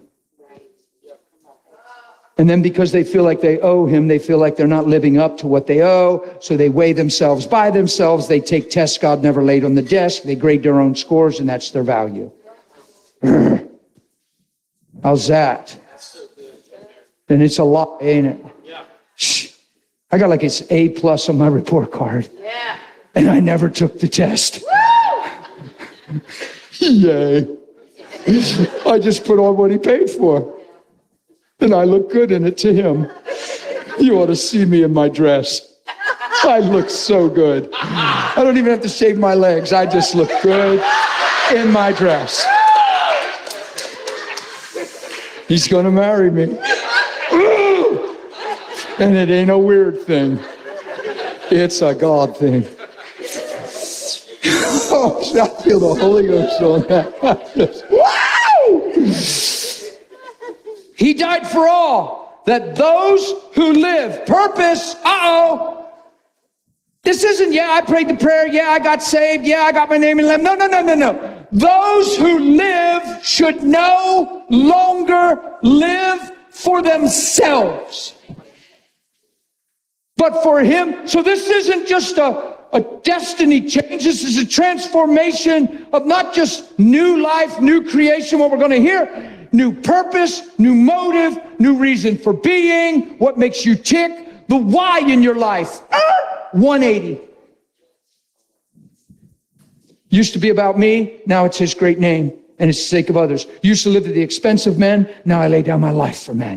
And then because they feel like they owe him, they feel like they're not living up to what they owe. So they weigh themselves by themselves. They take tests God never laid on the desk. They grade their own scores, and that's their value. How's that? And it's a lot, ain't it? Yeah. I got like it's A plus on my report card. Yeah. And I never took the test. Woo! Yay. I just put on what he paid for. And I look good in it to him. You ought to see me in my dress. I look so good. I don't even have to shave my legs. I just look good in my dress. He's going to marry me. Ooh! And it ain't a weird thing. It's a God thing. Oh, I feel the Holy Ghost on that. Wow! He died for all, that those who live, purpose, uh-oh. This isn't, yeah, I prayed the prayer, yeah, I got saved, yeah, I got my name in the No, no, no, no, no. Those who live should no longer live for themselves, but for him. So this isn't just a, a destiny change. This is a transformation of not just new life, new creation, what we're going to hear. new purpose, new motive, new reason for being, what makes you tick, the why in your life. one eighty. Used to be about me, now it's his great name and it's the sake of others. Used to live at the expense of men, now I lay down my life for men.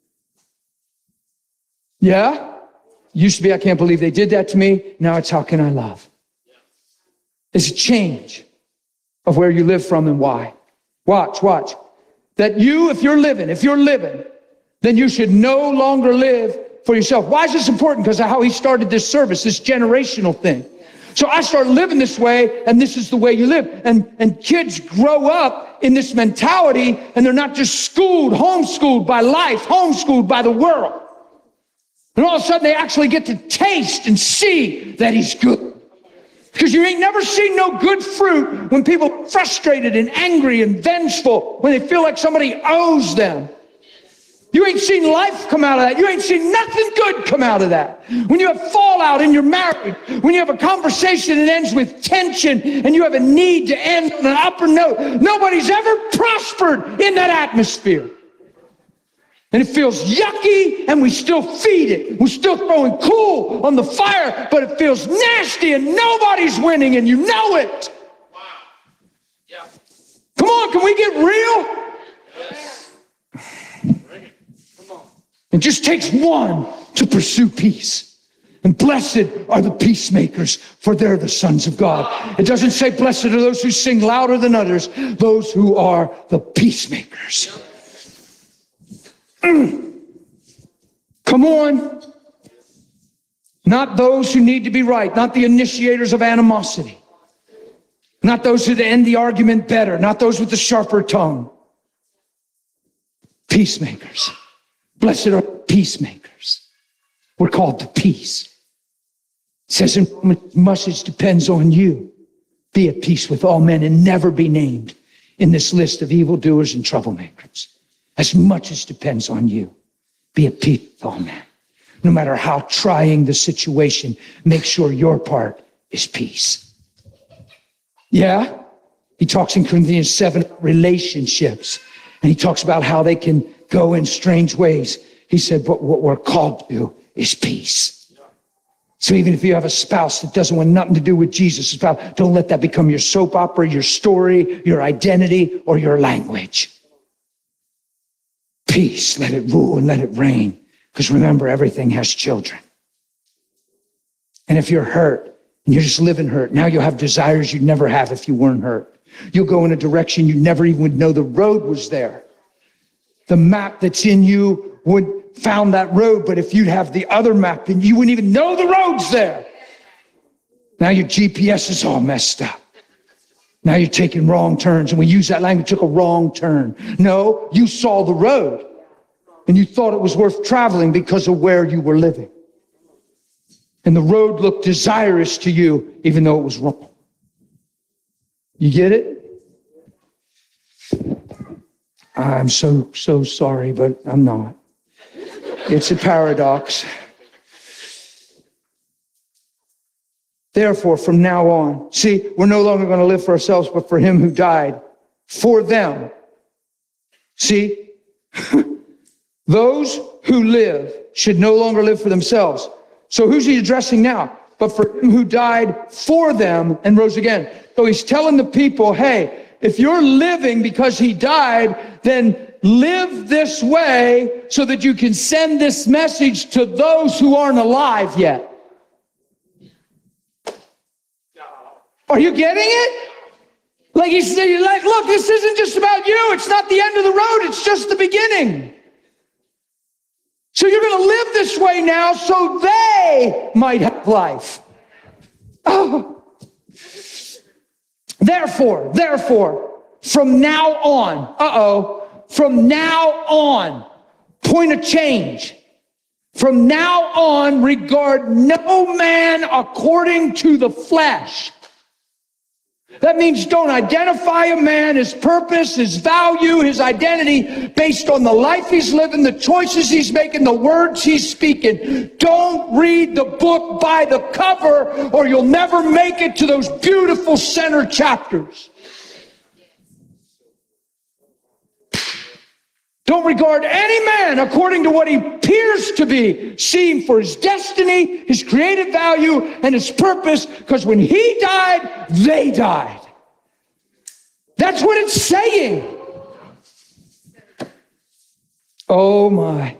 Yeah? Used to be, I can't believe they did that to me. Now it's, how can I love? It's a change of where you live from and why. Watch, watch. That you, if you're living, if you're living, then you should no longer live for yourself. Why is this important? Because of how he started this service, this generational thing. So I started living this way, and this is the way you live. And, and kids grow up in this mentality, and they're not just schooled, homeschooled by life, homeschooled by the world. And all of a sudden, they actually get to taste and see that he's good. Because you ain't never seen no good fruit when people are frustrated and angry and vengeful, when they feel like somebody owes them. You ain't seen life come out of that. You ain't seen nothing good come out of that. When you have fallout in your marriage, when you have a conversation that ends with tension and you have a need to end on an upper note, nobody's ever prospered in that atmosphere. And it feels yucky, and we still feed it. We're still throwing coal on the fire, but it feels nasty, and nobody's winning, and you know it. Wow. Yeah. Come on, can we get real? Yes. Bring it. Come on. It just takes one to pursue peace. And blessed are the peacemakers, for they're the sons of God. It doesn't say blessed are those who sing louder than others, those who are the peacemakers. Mm. Come on. Not those who need to be right, not the initiators of animosity, not those who end the argument better, not those with the sharper tongue. Peacemakers. Blessed are peacemakers. We're called to peace. It says in Romans, much as depends on you. Be at peace with all men and never be named in this list of evildoers and troublemakers. As much as depends on you, be at peace with all men. No matter how trying the situation, make sure your part is peace. Yeah? He talks in Corinthians seven, relationships. And he talks about how they can go in strange ways. He said, but what we're called to is peace. So even if you have a spouse that doesn't want nothing to do with Jesus, don't let that become your soap opera, your story, your identity, or your language. Peace, let it rule and let it reign. Because remember, everything has children. And if you're hurt and you're just living hurt, now you'll have desires you'd never have if you weren't hurt. You'll go in a direction you never even would know the road was there. The map that's in you would found that road, but if you'd have the other map, then you wouldn't even know the road's there. Now your G P S is all messed up. Now you're taking wrong turns, and we use that language, took a wrong turn. No, you saw the road, and you thought it was worth traveling because of where you were living. And the road looked desirous to you, even though it was wrong. You get it? I'm so, so sorry, but I'm not. It's a paradox. Therefore, from now on, see, we're no longer going to live for ourselves, but for him who died for them. See, those who live should no longer live for themselves. So who's he addressing now? But for him who died for them and rose again. So he's telling the people, hey, if you're living because he died, then live this way so that you can send this message to those who aren't alive yet. Are you getting it? Like he's like, look, this isn't just about you. It's not the end of the road. It's just the beginning. So you're going to live this way now so they might have life. Oh. Therefore, therefore, from now on, uh-oh, from now on, point of change. From now on, regard no man according to the flesh. That means don't identify a man, his purpose, his value, his identity based on the life he's living, the choices he's making, the words he's speaking. Don't read the book by the cover or you'll never make it to those beautiful center chapters. Don't regard any man according to what he appears to be, seeing for his destiny, his creative value, and his purpose, because when he died, they died. That's what it's saying. Oh my.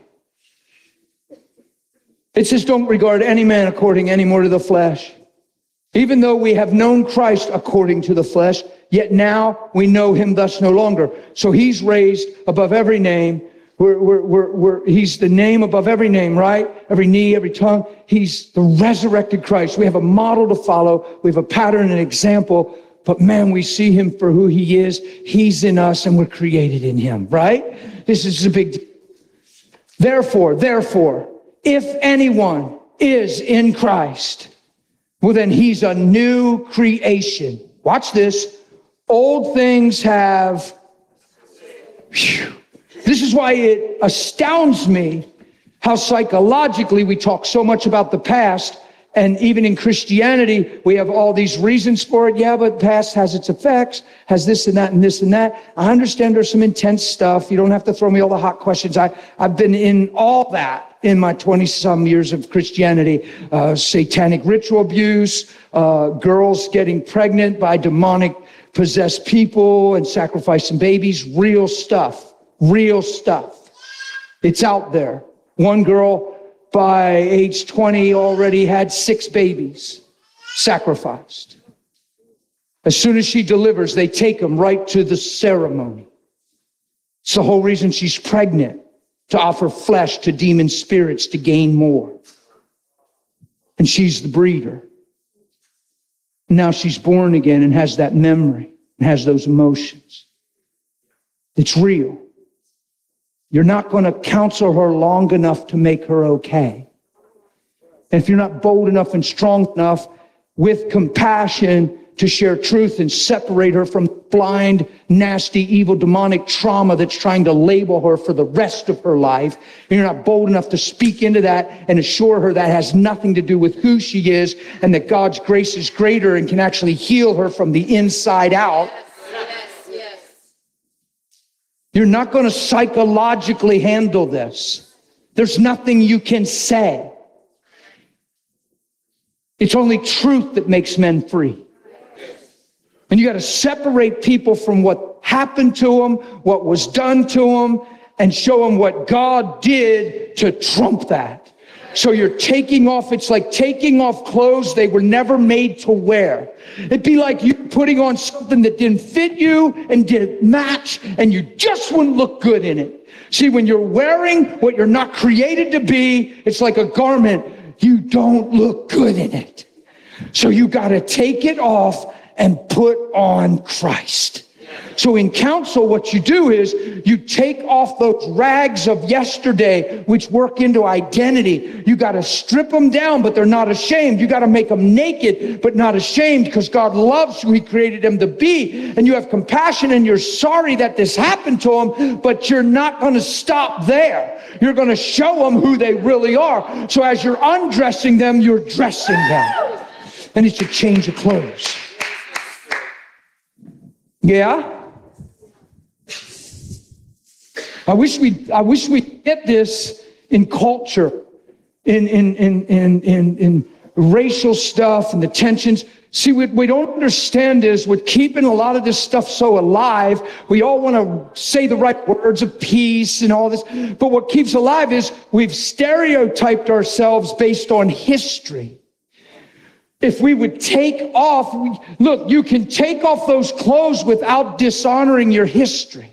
It says, don't regard any man according any more to the flesh. Even though we have known Christ according to the flesh, yet now we know him thus no longer. So he's raised above every name. We're, we're, we're, we're, he's the name above every name, right? Every knee, every tongue. He's the resurrected Christ. We have a model to follow. We have a pattern and example. But man, we see him for who he is. He's in us and we're created in him, right? This is a big deal. Therefore, therefore, if anyone is in Christ, well, then he's a new creation. Watch this. Old things have... Whew. This is why it astounds me how psychologically we talk so much about the past. And even in Christianity, we have all these reasons for it. Yeah, but the past has its effects, has this and that and this and that. I understand there's some intense stuff. You don't have to throw me all the hot questions. I, I've been in all that in my twenty-some years of Christianity. Uh, satanic ritual abuse, uh, girls getting pregnant by demonic possessed people and sacrificing babies. Real stuff. Real stuff. It's out there. One girl by age twenty already had six babies sacrificed. As soon as she delivers, they take them right to the ceremony. It's the whole reason she's pregnant, to offer flesh to demon spirits to gain more. And she's the breeder. Now she's born again and has that memory and has those emotions. It's real. You're not going to counsel her long enough to make her okay. And if you're not bold enough and strong enough with compassion to share truth and separate her from blind, nasty, evil, demonic trauma that's trying to label her for the rest of her life, and you're not bold enough to speak into that and assure her that has nothing to do with who she is and that God's grace is greater and can actually heal her from the inside out. You're not going to psychologically handle this. There's nothing you can say. It's only truth that makes men free. And you got to separate people from what happened to them, what was done to them, and show them what God did to trump that. So you're taking off, it's like taking off clothes they were never made to wear. It'd be like you putting on something that didn't fit you and didn't match, and you just wouldn't look good in it. See, when you're wearing what you're not created to be, it's like a garment. You don't look good in it. So you got to take it off and put on Christ. So in counsel, what you do is you take off those rags of yesterday, which work into identity. You got to strip them down, but they're not ashamed. You got to make them naked, but not ashamed, because God loves who he created them to be. And you have compassion and you're sorry that this happened to them, but you're not going to stop there. You're going to show them who they really are. So as you're undressing them, you're dressing them. And it's a change of clothes. Yeah? I wish we I wish we get this in culture, in in in in in, in racial stuff and the tensions. See, what we don't understand is what keeping a lot of this stuff so alive. We all want to say the right words of peace and all this, but what keeps alive is we've stereotyped ourselves based on history. If we would take off, we, look, you can take off those clothes without dishonoring your history.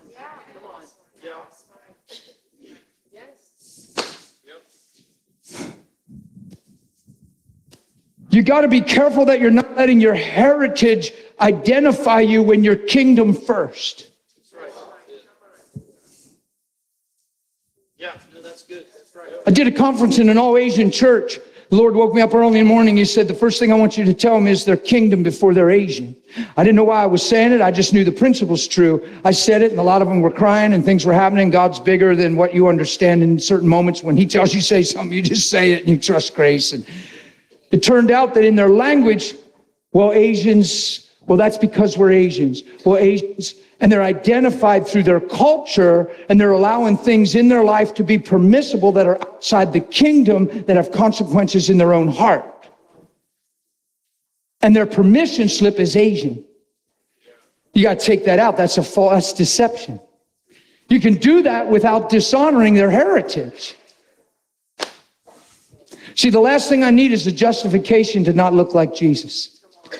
You got to be careful that you're not letting your heritage identify you when you're kingdom first. Yeah, no, that's good. That's right. I did a conference in an all-Asian church. The Lord woke me up early in the morning. He said, the first thing I want you to tell them is their kingdom before they're Asian. I didn't know why I was saying it. I just knew the principle's true. I said it, and a lot of them were crying, and things were happening. God's bigger than what you understand in certain moments. When he tells you to say something, you just say it, and you trust grace. And it turned out that in their language, well, Asians, well, that's because we're Asians. Well, Asians, and they're identified through their culture, and they're allowing things in their life to be permissible that are outside the kingdom that have consequences in their own heart. And their permission slip is Asian. You got to take that out. That's a false deception. You can do that without dishonoring their heritage. See, the last thing I need is a justification to not look like Jesus.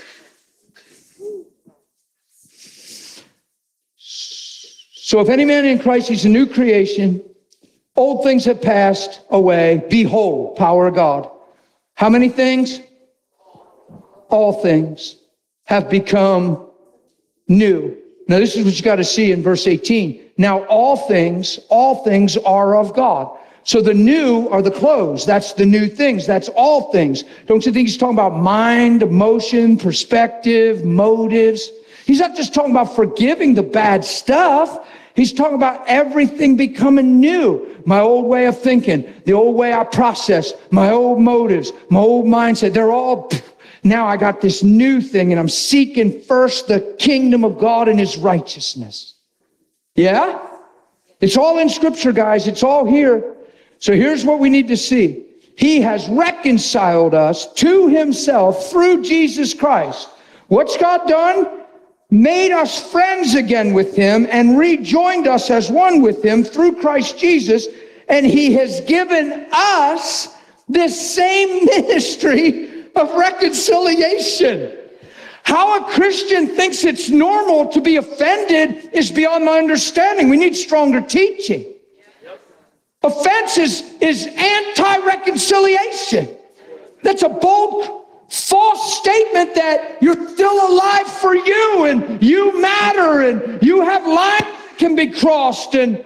So if any man in Christ, he's a new creation. Old things have passed away. Behold, power of God. How many things? All things have become new. Now this is what you got to see in verse eighteen. Now all things, all things are of God. So the new are the clothes. That's the new things. That's all things. Don't you think he's talking about mind, emotion, perspective, motives? He's not just talking about forgiving the bad stuff. He's talking about everything becoming new. My old way of thinking, the old way I process, my old motives, my old mindset, they're all, now I got this new thing, and I'm seeking first the kingdom of God and his righteousness. Yeah? It's all in Scripture, guys. It's all here. So here's what we need to see. He has reconciled us to himself through Jesus Christ. What's God done? Made us friends again with him and rejoined us as one with him through Christ Jesus. And he has given us this same ministry of reconciliation. How a Christian thinks it's normal to be offended is beyond my understanding. We need stronger teaching. Offense is, is anti-reconciliation. That's a bold, false statement that you're still alive for you, and you matter, and you have lines that can be crossed, and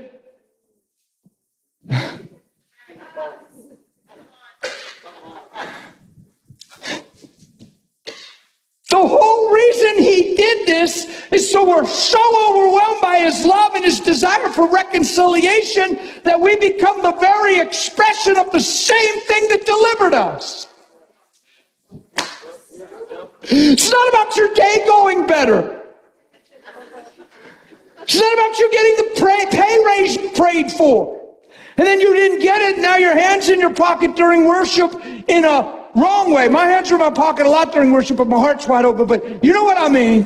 the whole reason he did this is so we're so overwhelmed by his love and his desire for reconciliation that we become the very expression of the same thing that delivered us. It's not about your day going better. It's not about you getting the pray, pay raise you prayed for. And then you didn't get it, now your hand's in your pocket during worship in a wrong way. My hands are in my pocket a lot during worship, but my heart's wide open. But you know what I mean.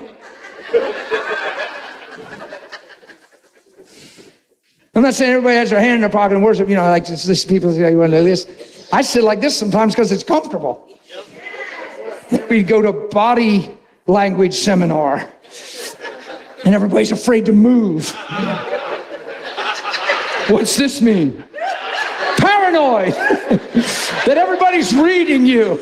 I'm not saying everybody has their hand in their pocket in worship. You know, like this, this people say, you want to do this. I sit like this sometimes because it's comfortable. We go to body language seminar, and everybody's afraid to move. What's this mean? Paranoid that everybody's reading you.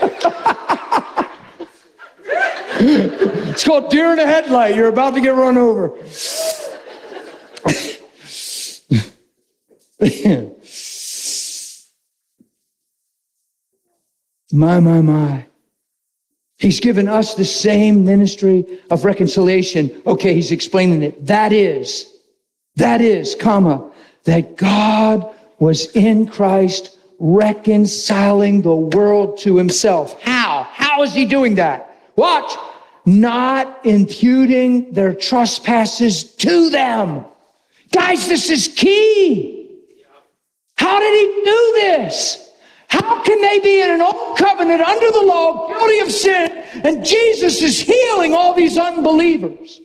It's called deer in a headlight. You're about to get run over. My, my, my. He's given us the same ministry of reconciliation. Okay, he's explaining it. That is, that is, comma, that God was in Christ reconciling the world to himself. How? How is he doing that? Watch. Not imputing their trespasses to them. Guys, this is key. How did he do this? How can they be in an old covenant under the law, guilty of sin, and Jesus is healing all these unbelievers?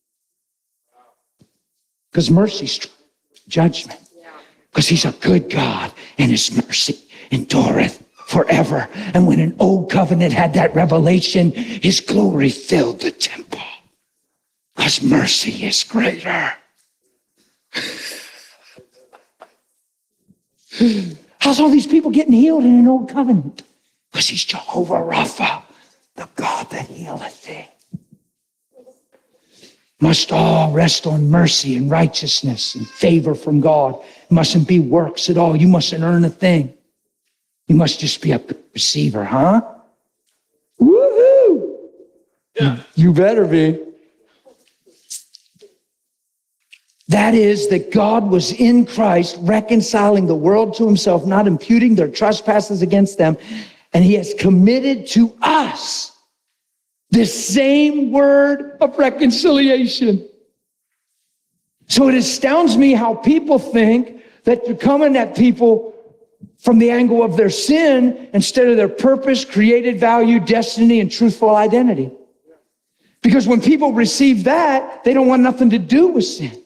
Because mercy's judgment. Because he's a good God, and his mercy endureth forever. And when an old covenant had that revelation, his glory filled the temple. Because mercy is greater. How's all these people getting healed in an old covenant? Because he's Jehovah Rapha, the God that healeth thee. Must all rest on mercy and righteousness and favor from God. It mustn't be works at all. You mustn't earn a thing. You must just be a receiver, huh? Woohoo! Yeah. You better be. That is, that God was in Christ reconciling the world to himself, not imputing their trespasses against them. And he has committed to us this same word of reconciliation. So it astounds me how people think that you're coming at people from the angle of their sin instead of their purpose, created value, destiny, and truthful identity. Because when people receive that, they don't want nothing to do with sin.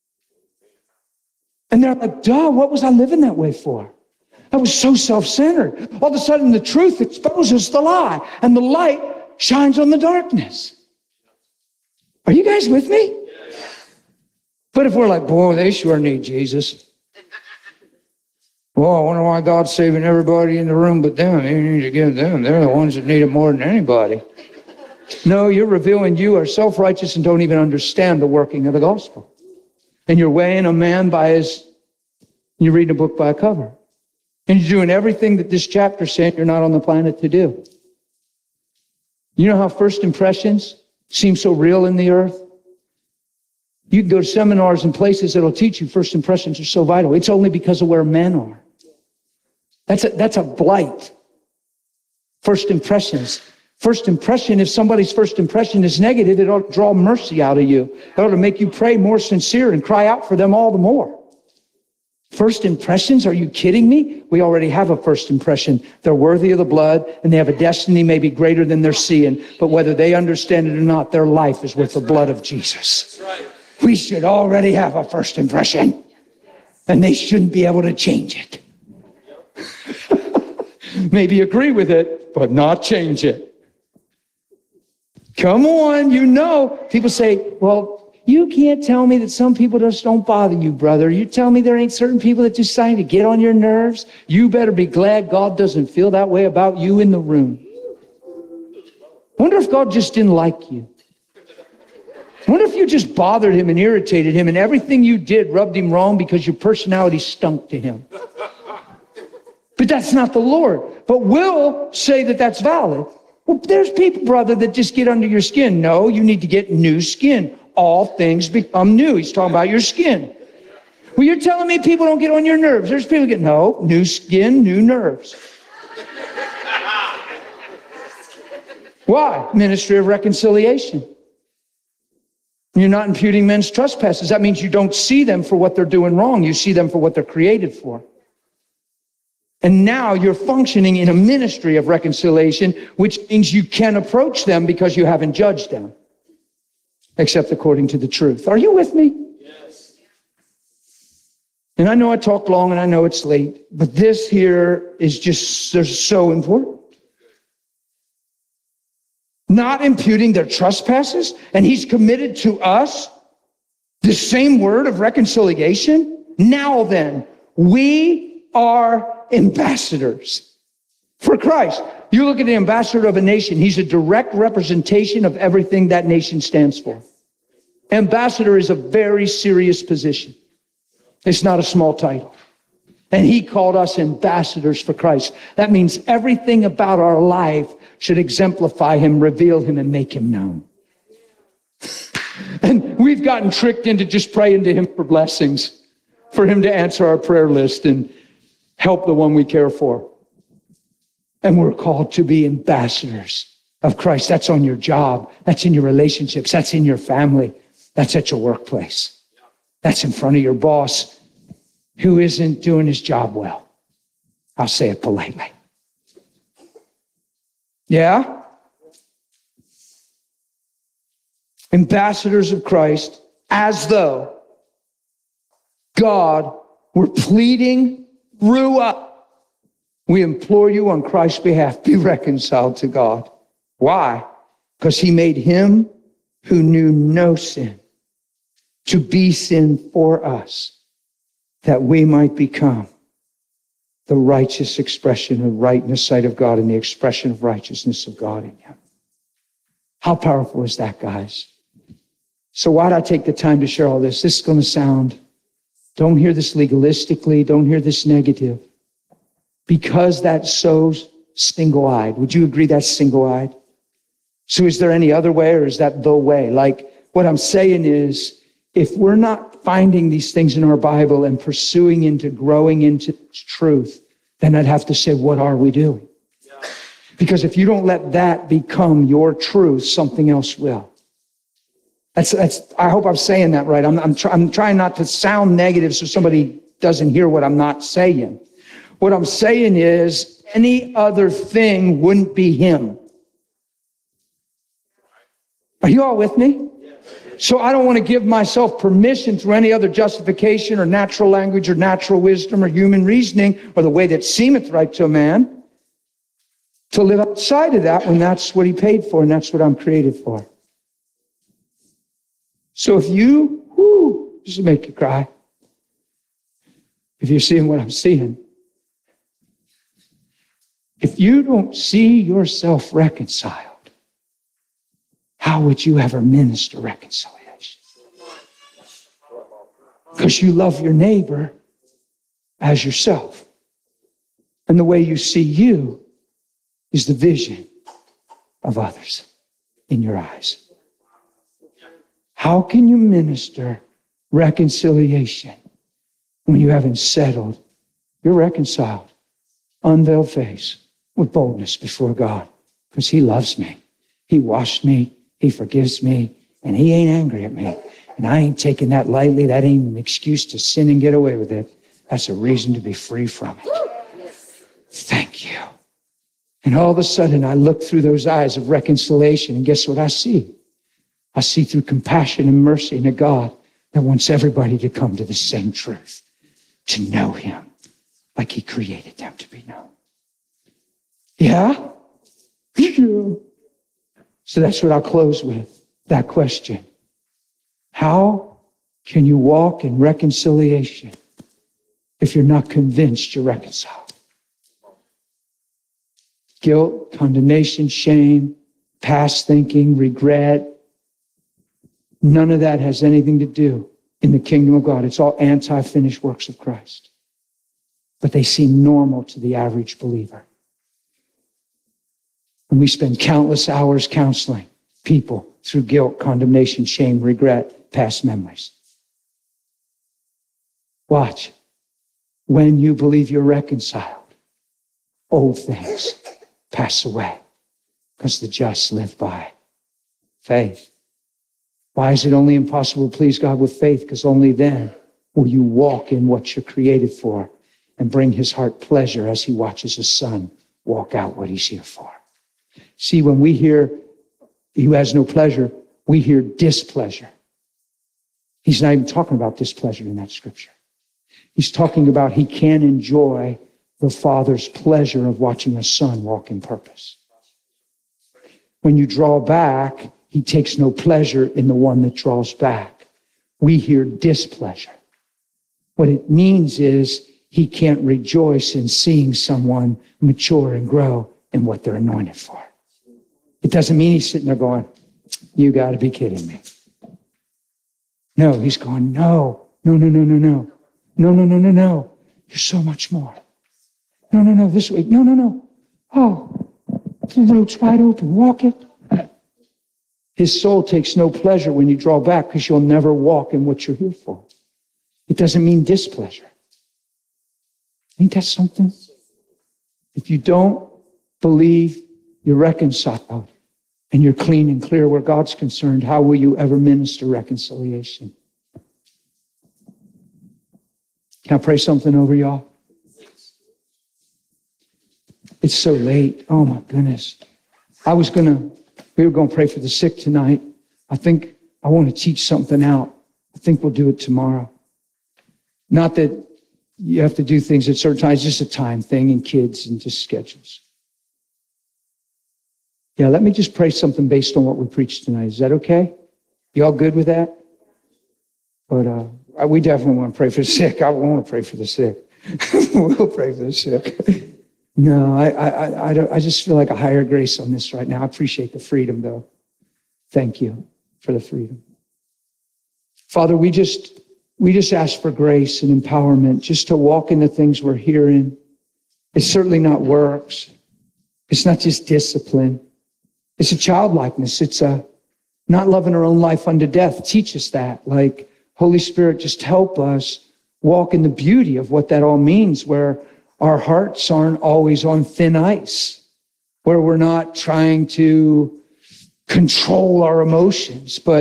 And they're like, duh, what was I living that way for? I was so self-centered. All of a sudden, the truth exposes the lie, and the light shines on the darkness. Are you guys with me? But if we're like, boy, they sure need Jesus. Well, I wonder why God's saving everybody in the room but them. You need to give them. They're the ones that need it more than anybody. No, you're revealing you are self-righteous and don't even understand the working of the gospel. And you're weighing a man by his, you're reading a book by a cover. And you're doing everything that this chapter said you're not on the planet to do. You know how first impressions seem so real in the earth? You can go to seminars and places that'll teach you first impressions are so vital. It's only because of where men are. That's a, that's a blight. First impressions. First impression, if somebody's first impression is negative, it ought to draw mercy out of you. It ought to make you pray more sincere and cry out for them all the more. First impressions? Are you kidding me? We already have a first impression. They're worthy of the blood, and they have a destiny maybe greater than they're seeing. But whether they understand it or not, their life is with the blood of Jesus. We should already have a first impression, and they shouldn't be able to change it. Maybe agree with it, but not change it. Come on, you know. People say, well, you can't tell me that some people just don't bother you, brother. You tell me there ain't certain people that just trying to get on your nerves. You better be glad God doesn't feel that way about you in the room. Wonder if God just didn't like you. Wonder if you just bothered him and irritated him and everything you did rubbed him wrong because your personality stunk to him. But that's not the Lord. But we'll say that that's valid. Well, there's people, brother, that just get under your skin. No, you need to get new skin. All things become new. He's talking about your skin. Well, you're telling me people don't get on your nerves. There's people that get, no, new skin, new nerves. Why? Ministry of reconciliation. You're not imputing men's trespasses. That means you don't see them for what they're doing wrong. You see them for what they're created for. And now you're functioning in a ministry of reconciliation, which means you can approach them because you haven't judged them, except according to the truth. Are you with me? Yes. And I know I talked long and I know it's late, but this here is just so important. Not imputing their trespasses, and he's committed to us the same word of reconciliation. Now then, we are ambassadors for Christ. You look at the ambassador of a nation, he's a direct representation of everything that nation stands for. Ambassador is a very serious position. It's not a small title. And he called us ambassadors for Christ. That means everything about our life should exemplify him, reveal him, and make him known. And we've gotten tricked into just praying to him for blessings, for him to answer our prayer list and help the one we care for. And we're called to be ambassadors of Christ. That's on your job. That's in your relationships. That's in your family. That's at your workplace. That's in front of your boss who isn't doing his job well. I'll say it politely. Yeah? Ambassadors of Christ, as though God were pleading through us. We implore you on Christ's behalf, be reconciled to God. Why? Because he made him who knew no sin to be sin for us, that we might become the righteous expression of right in the sight of God and the expression of righteousness of God in him. How powerful is that, guys? So why'd I take the time to share all this? This is going to sound, don't hear this legalistically, don't hear this negative. Because that's so single-eyed. Would you agree that's single-eyed? So is there any other way, or is that the way? Like, what I'm saying is, if we're not finding these things in our Bible and pursuing into growing into truth, then I'd have to say, what are we doing? Yeah. Because if you don't let that become your truth, something else will. That's, that's, I hope I'm saying that right. I'm, I'm, try, I'm trying not to sound negative so somebody doesn't hear what I'm not saying. What I'm saying is any other thing wouldn't be him. Are you all with me? So I don't want to give myself permission through any other justification or natural language or natural wisdom or human reasoning or the way that seemeth right to a man to live outside of that when that's what he paid for and that's what I'm created for. So if you, whoo, this will make you cry. If you're seeing what I'm seeing. If you don't see yourself reconciled, how would you ever minister reconciliation? Because you love your neighbor as yourself. And the way you see you is the vision of others in your eyes. How can you minister reconciliation when you haven't settled? You're reconciled, unveiled face, with boldness before God, because he loves me. He washed me. He forgives me, and he ain't angry at me. And I ain't taking that lightly. That ain't an excuse to sin and get away with it. That's a reason to be free from it. Thank you. And all of a sudden, I look through those eyes of reconciliation, and guess what I see? I see through compassion and mercy in a God that wants everybody to come to the same truth, to know him like he created them to be known. Yeah? Yeah. So that's what I'll close with, that question. How can you walk in reconciliation if you're not convinced you're reconciled? Guilt, condemnation, shame, past thinking, regret, none of that has anything to do in the kingdom of God. It's all anti-finished works of Christ. But they seem normal to the average believer. And we spend countless hours counseling people through guilt, condemnation, shame, regret, past memories. Watch. When you believe you're reconciled, old things pass away because the just live by faith. Why is it only impossible to please God with faith? Because only then will you walk in what you're created for and bring his heart pleasure as he watches his son walk out what he's here for. See, when we hear he has no pleasure, we hear displeasure. He's not even talking about displeasure in that scripture. He's talking about he can't enjoy the Father's pleasure of watching a son walk in purpose. When you draw back, he takes no pleasure in the one that draws back. We hear displeasure. What it means is he can't rejoice in seeing someone mature and grow in what they're anointed for. It doesn't mean he's sitting there going, you got to be kidding me. No, he's going, no, no, no, no, no, no. No, no, no, no, no. You're so much more. No, no, no, this way. No, no, no. Oh, the road's wide open. Walk it. His soul takes no pleasure when you draw back because you'll never walk in what you're here for. It doesn't mean displeasure. Ain't that something? If you don't believe you're reconciled and you're clean and clear where God's concerned, how will you ever minister reconciliation? Can I pray something over y'all? It's so late. Oh my goodness. I was going to, we were going to pray for the sick tonight. I think I want to teach something out. I think we'll do it tomorrow. Not that you have to do things at certain times, just a time thing and kids and just schedules. Yeah, let me just pray something based on what we preached tonight. Is that okay? You all good with that? But uh, we definitely want to pray for the sick. I want to pray for the sick. We'll pray for the sick. No, I, I, I, don't, I just feel like a higher grace on this right now. I appreciate the freedom, though. Thank you for the freedom. Father, we just, we just ask for grace and empowerment just to walk in the things we're hearing. It's certainly not works. It's not just discipline. It's a childlikeness. It's a not loving our own life unto death. Teach us that. Like, Holy Spirit, just help us walk in the beauty of what that all means, where our hearts aren't always on thin ice, where we're not trying to control our emotions, but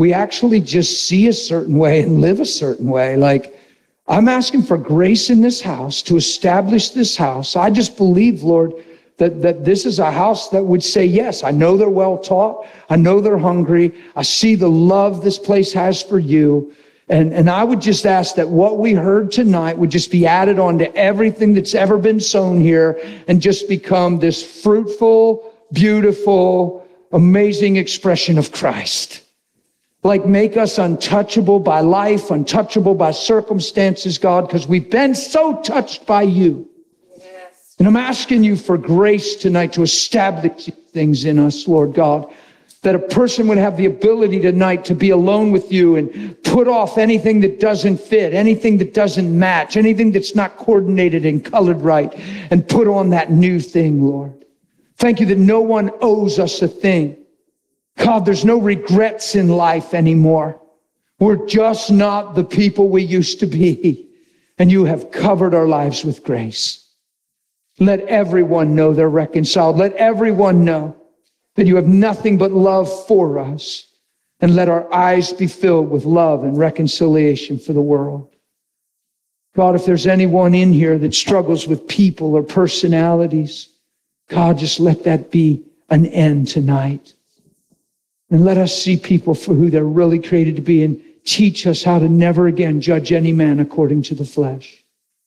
we actually just see a certain way and live a certain way. Like, I'm asking for grace in this house to establish this house. I just believe, Lord, that, that this is a house that would say, yes, I know they're well taught. I know they're hungry. I see the love this place has for you. And, and I would just ask that what we heard tonight would just be added on to everything that's ever been sown here and just become this fruitful, beautiful, amazing expression of Christ. Like, make us untouchable by life, untouchable by circumstances, God, because we've been so touched by you. Yes. And I'm asking you for grace tonight to establish things in us, Lord God, that a person would have the ability tonight to be alone with you and put off anything that doesn't fit, anything that doesn't match, anything that's not coordinated and colored right, and put on that new thing, Lord. Thank you that no one owes us a thing. God, there's no regrets in life anymore. We're just not the people we used to be. And you have covered our lives with grace. Let everyone know they're reconciled. Let everyone know that you have nothing but love for us. And let our eyes be filled with love and reconciliation for the world. God, if there's anyone in here that struggles with people or personalities, God, just let that be an end tonight. And let us see people for who they're really created to be, and teach us how to never again judge any man according to the flesh.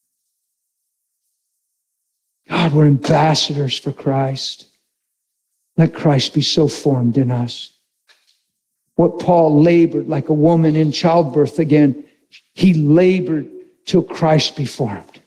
God, we're ambassadors for Christ. Let Christ be so formed in us. What Paul labored like a woman in childbirth again, he labored till Christ be formed.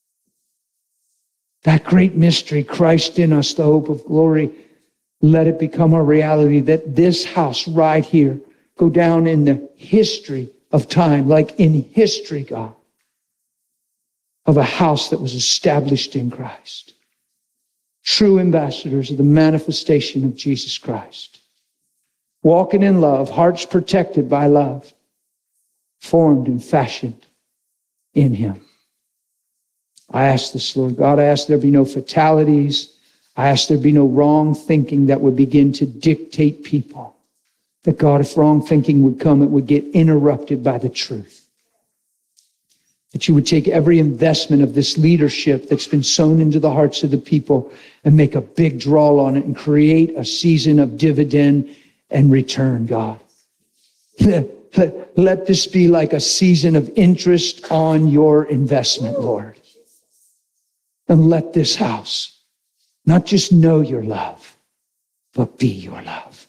That great mystery, Christ in us, the hope of glory, let it become a reality that this house right here go down in the history of time, like in history, God, of a house that was established in Christ. True ambassadors of the manifestation of Jesus Christ. Walking in love, hearts protected by love, formed and fashioned in Him. I ask this, Lord God, I ask there be no fatalities. I ask there be no wrong thinking that would begin to dictate people. That God, if wrong thinking would come, it would get interrupted by the truth. That you would take every investment of this leadership that's been sown into the hearts of the people and make a big draw on it and create a season of dividend and return, God. Let, let, let this be like a season of interest on your investment, Lord. And let this house not just know your love, but be your love.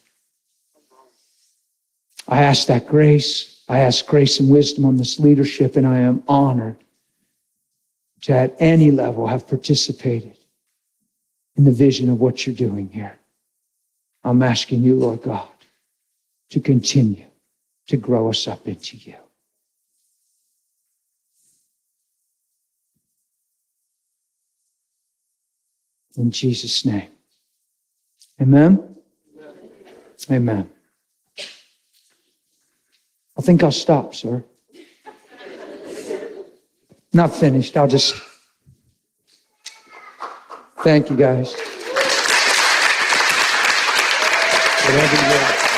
I ask that grace. I ask grace and wisdom on this leadership, and I am honored to at any level have participated in the vision of what you're doing here. I'm asking you, Lord God, to continue to grow us up into you. In Jesus' name. Amen? Amen. I think I'll stop, sir. Not finished. I'll just... Thank you, guys. Whatever you want.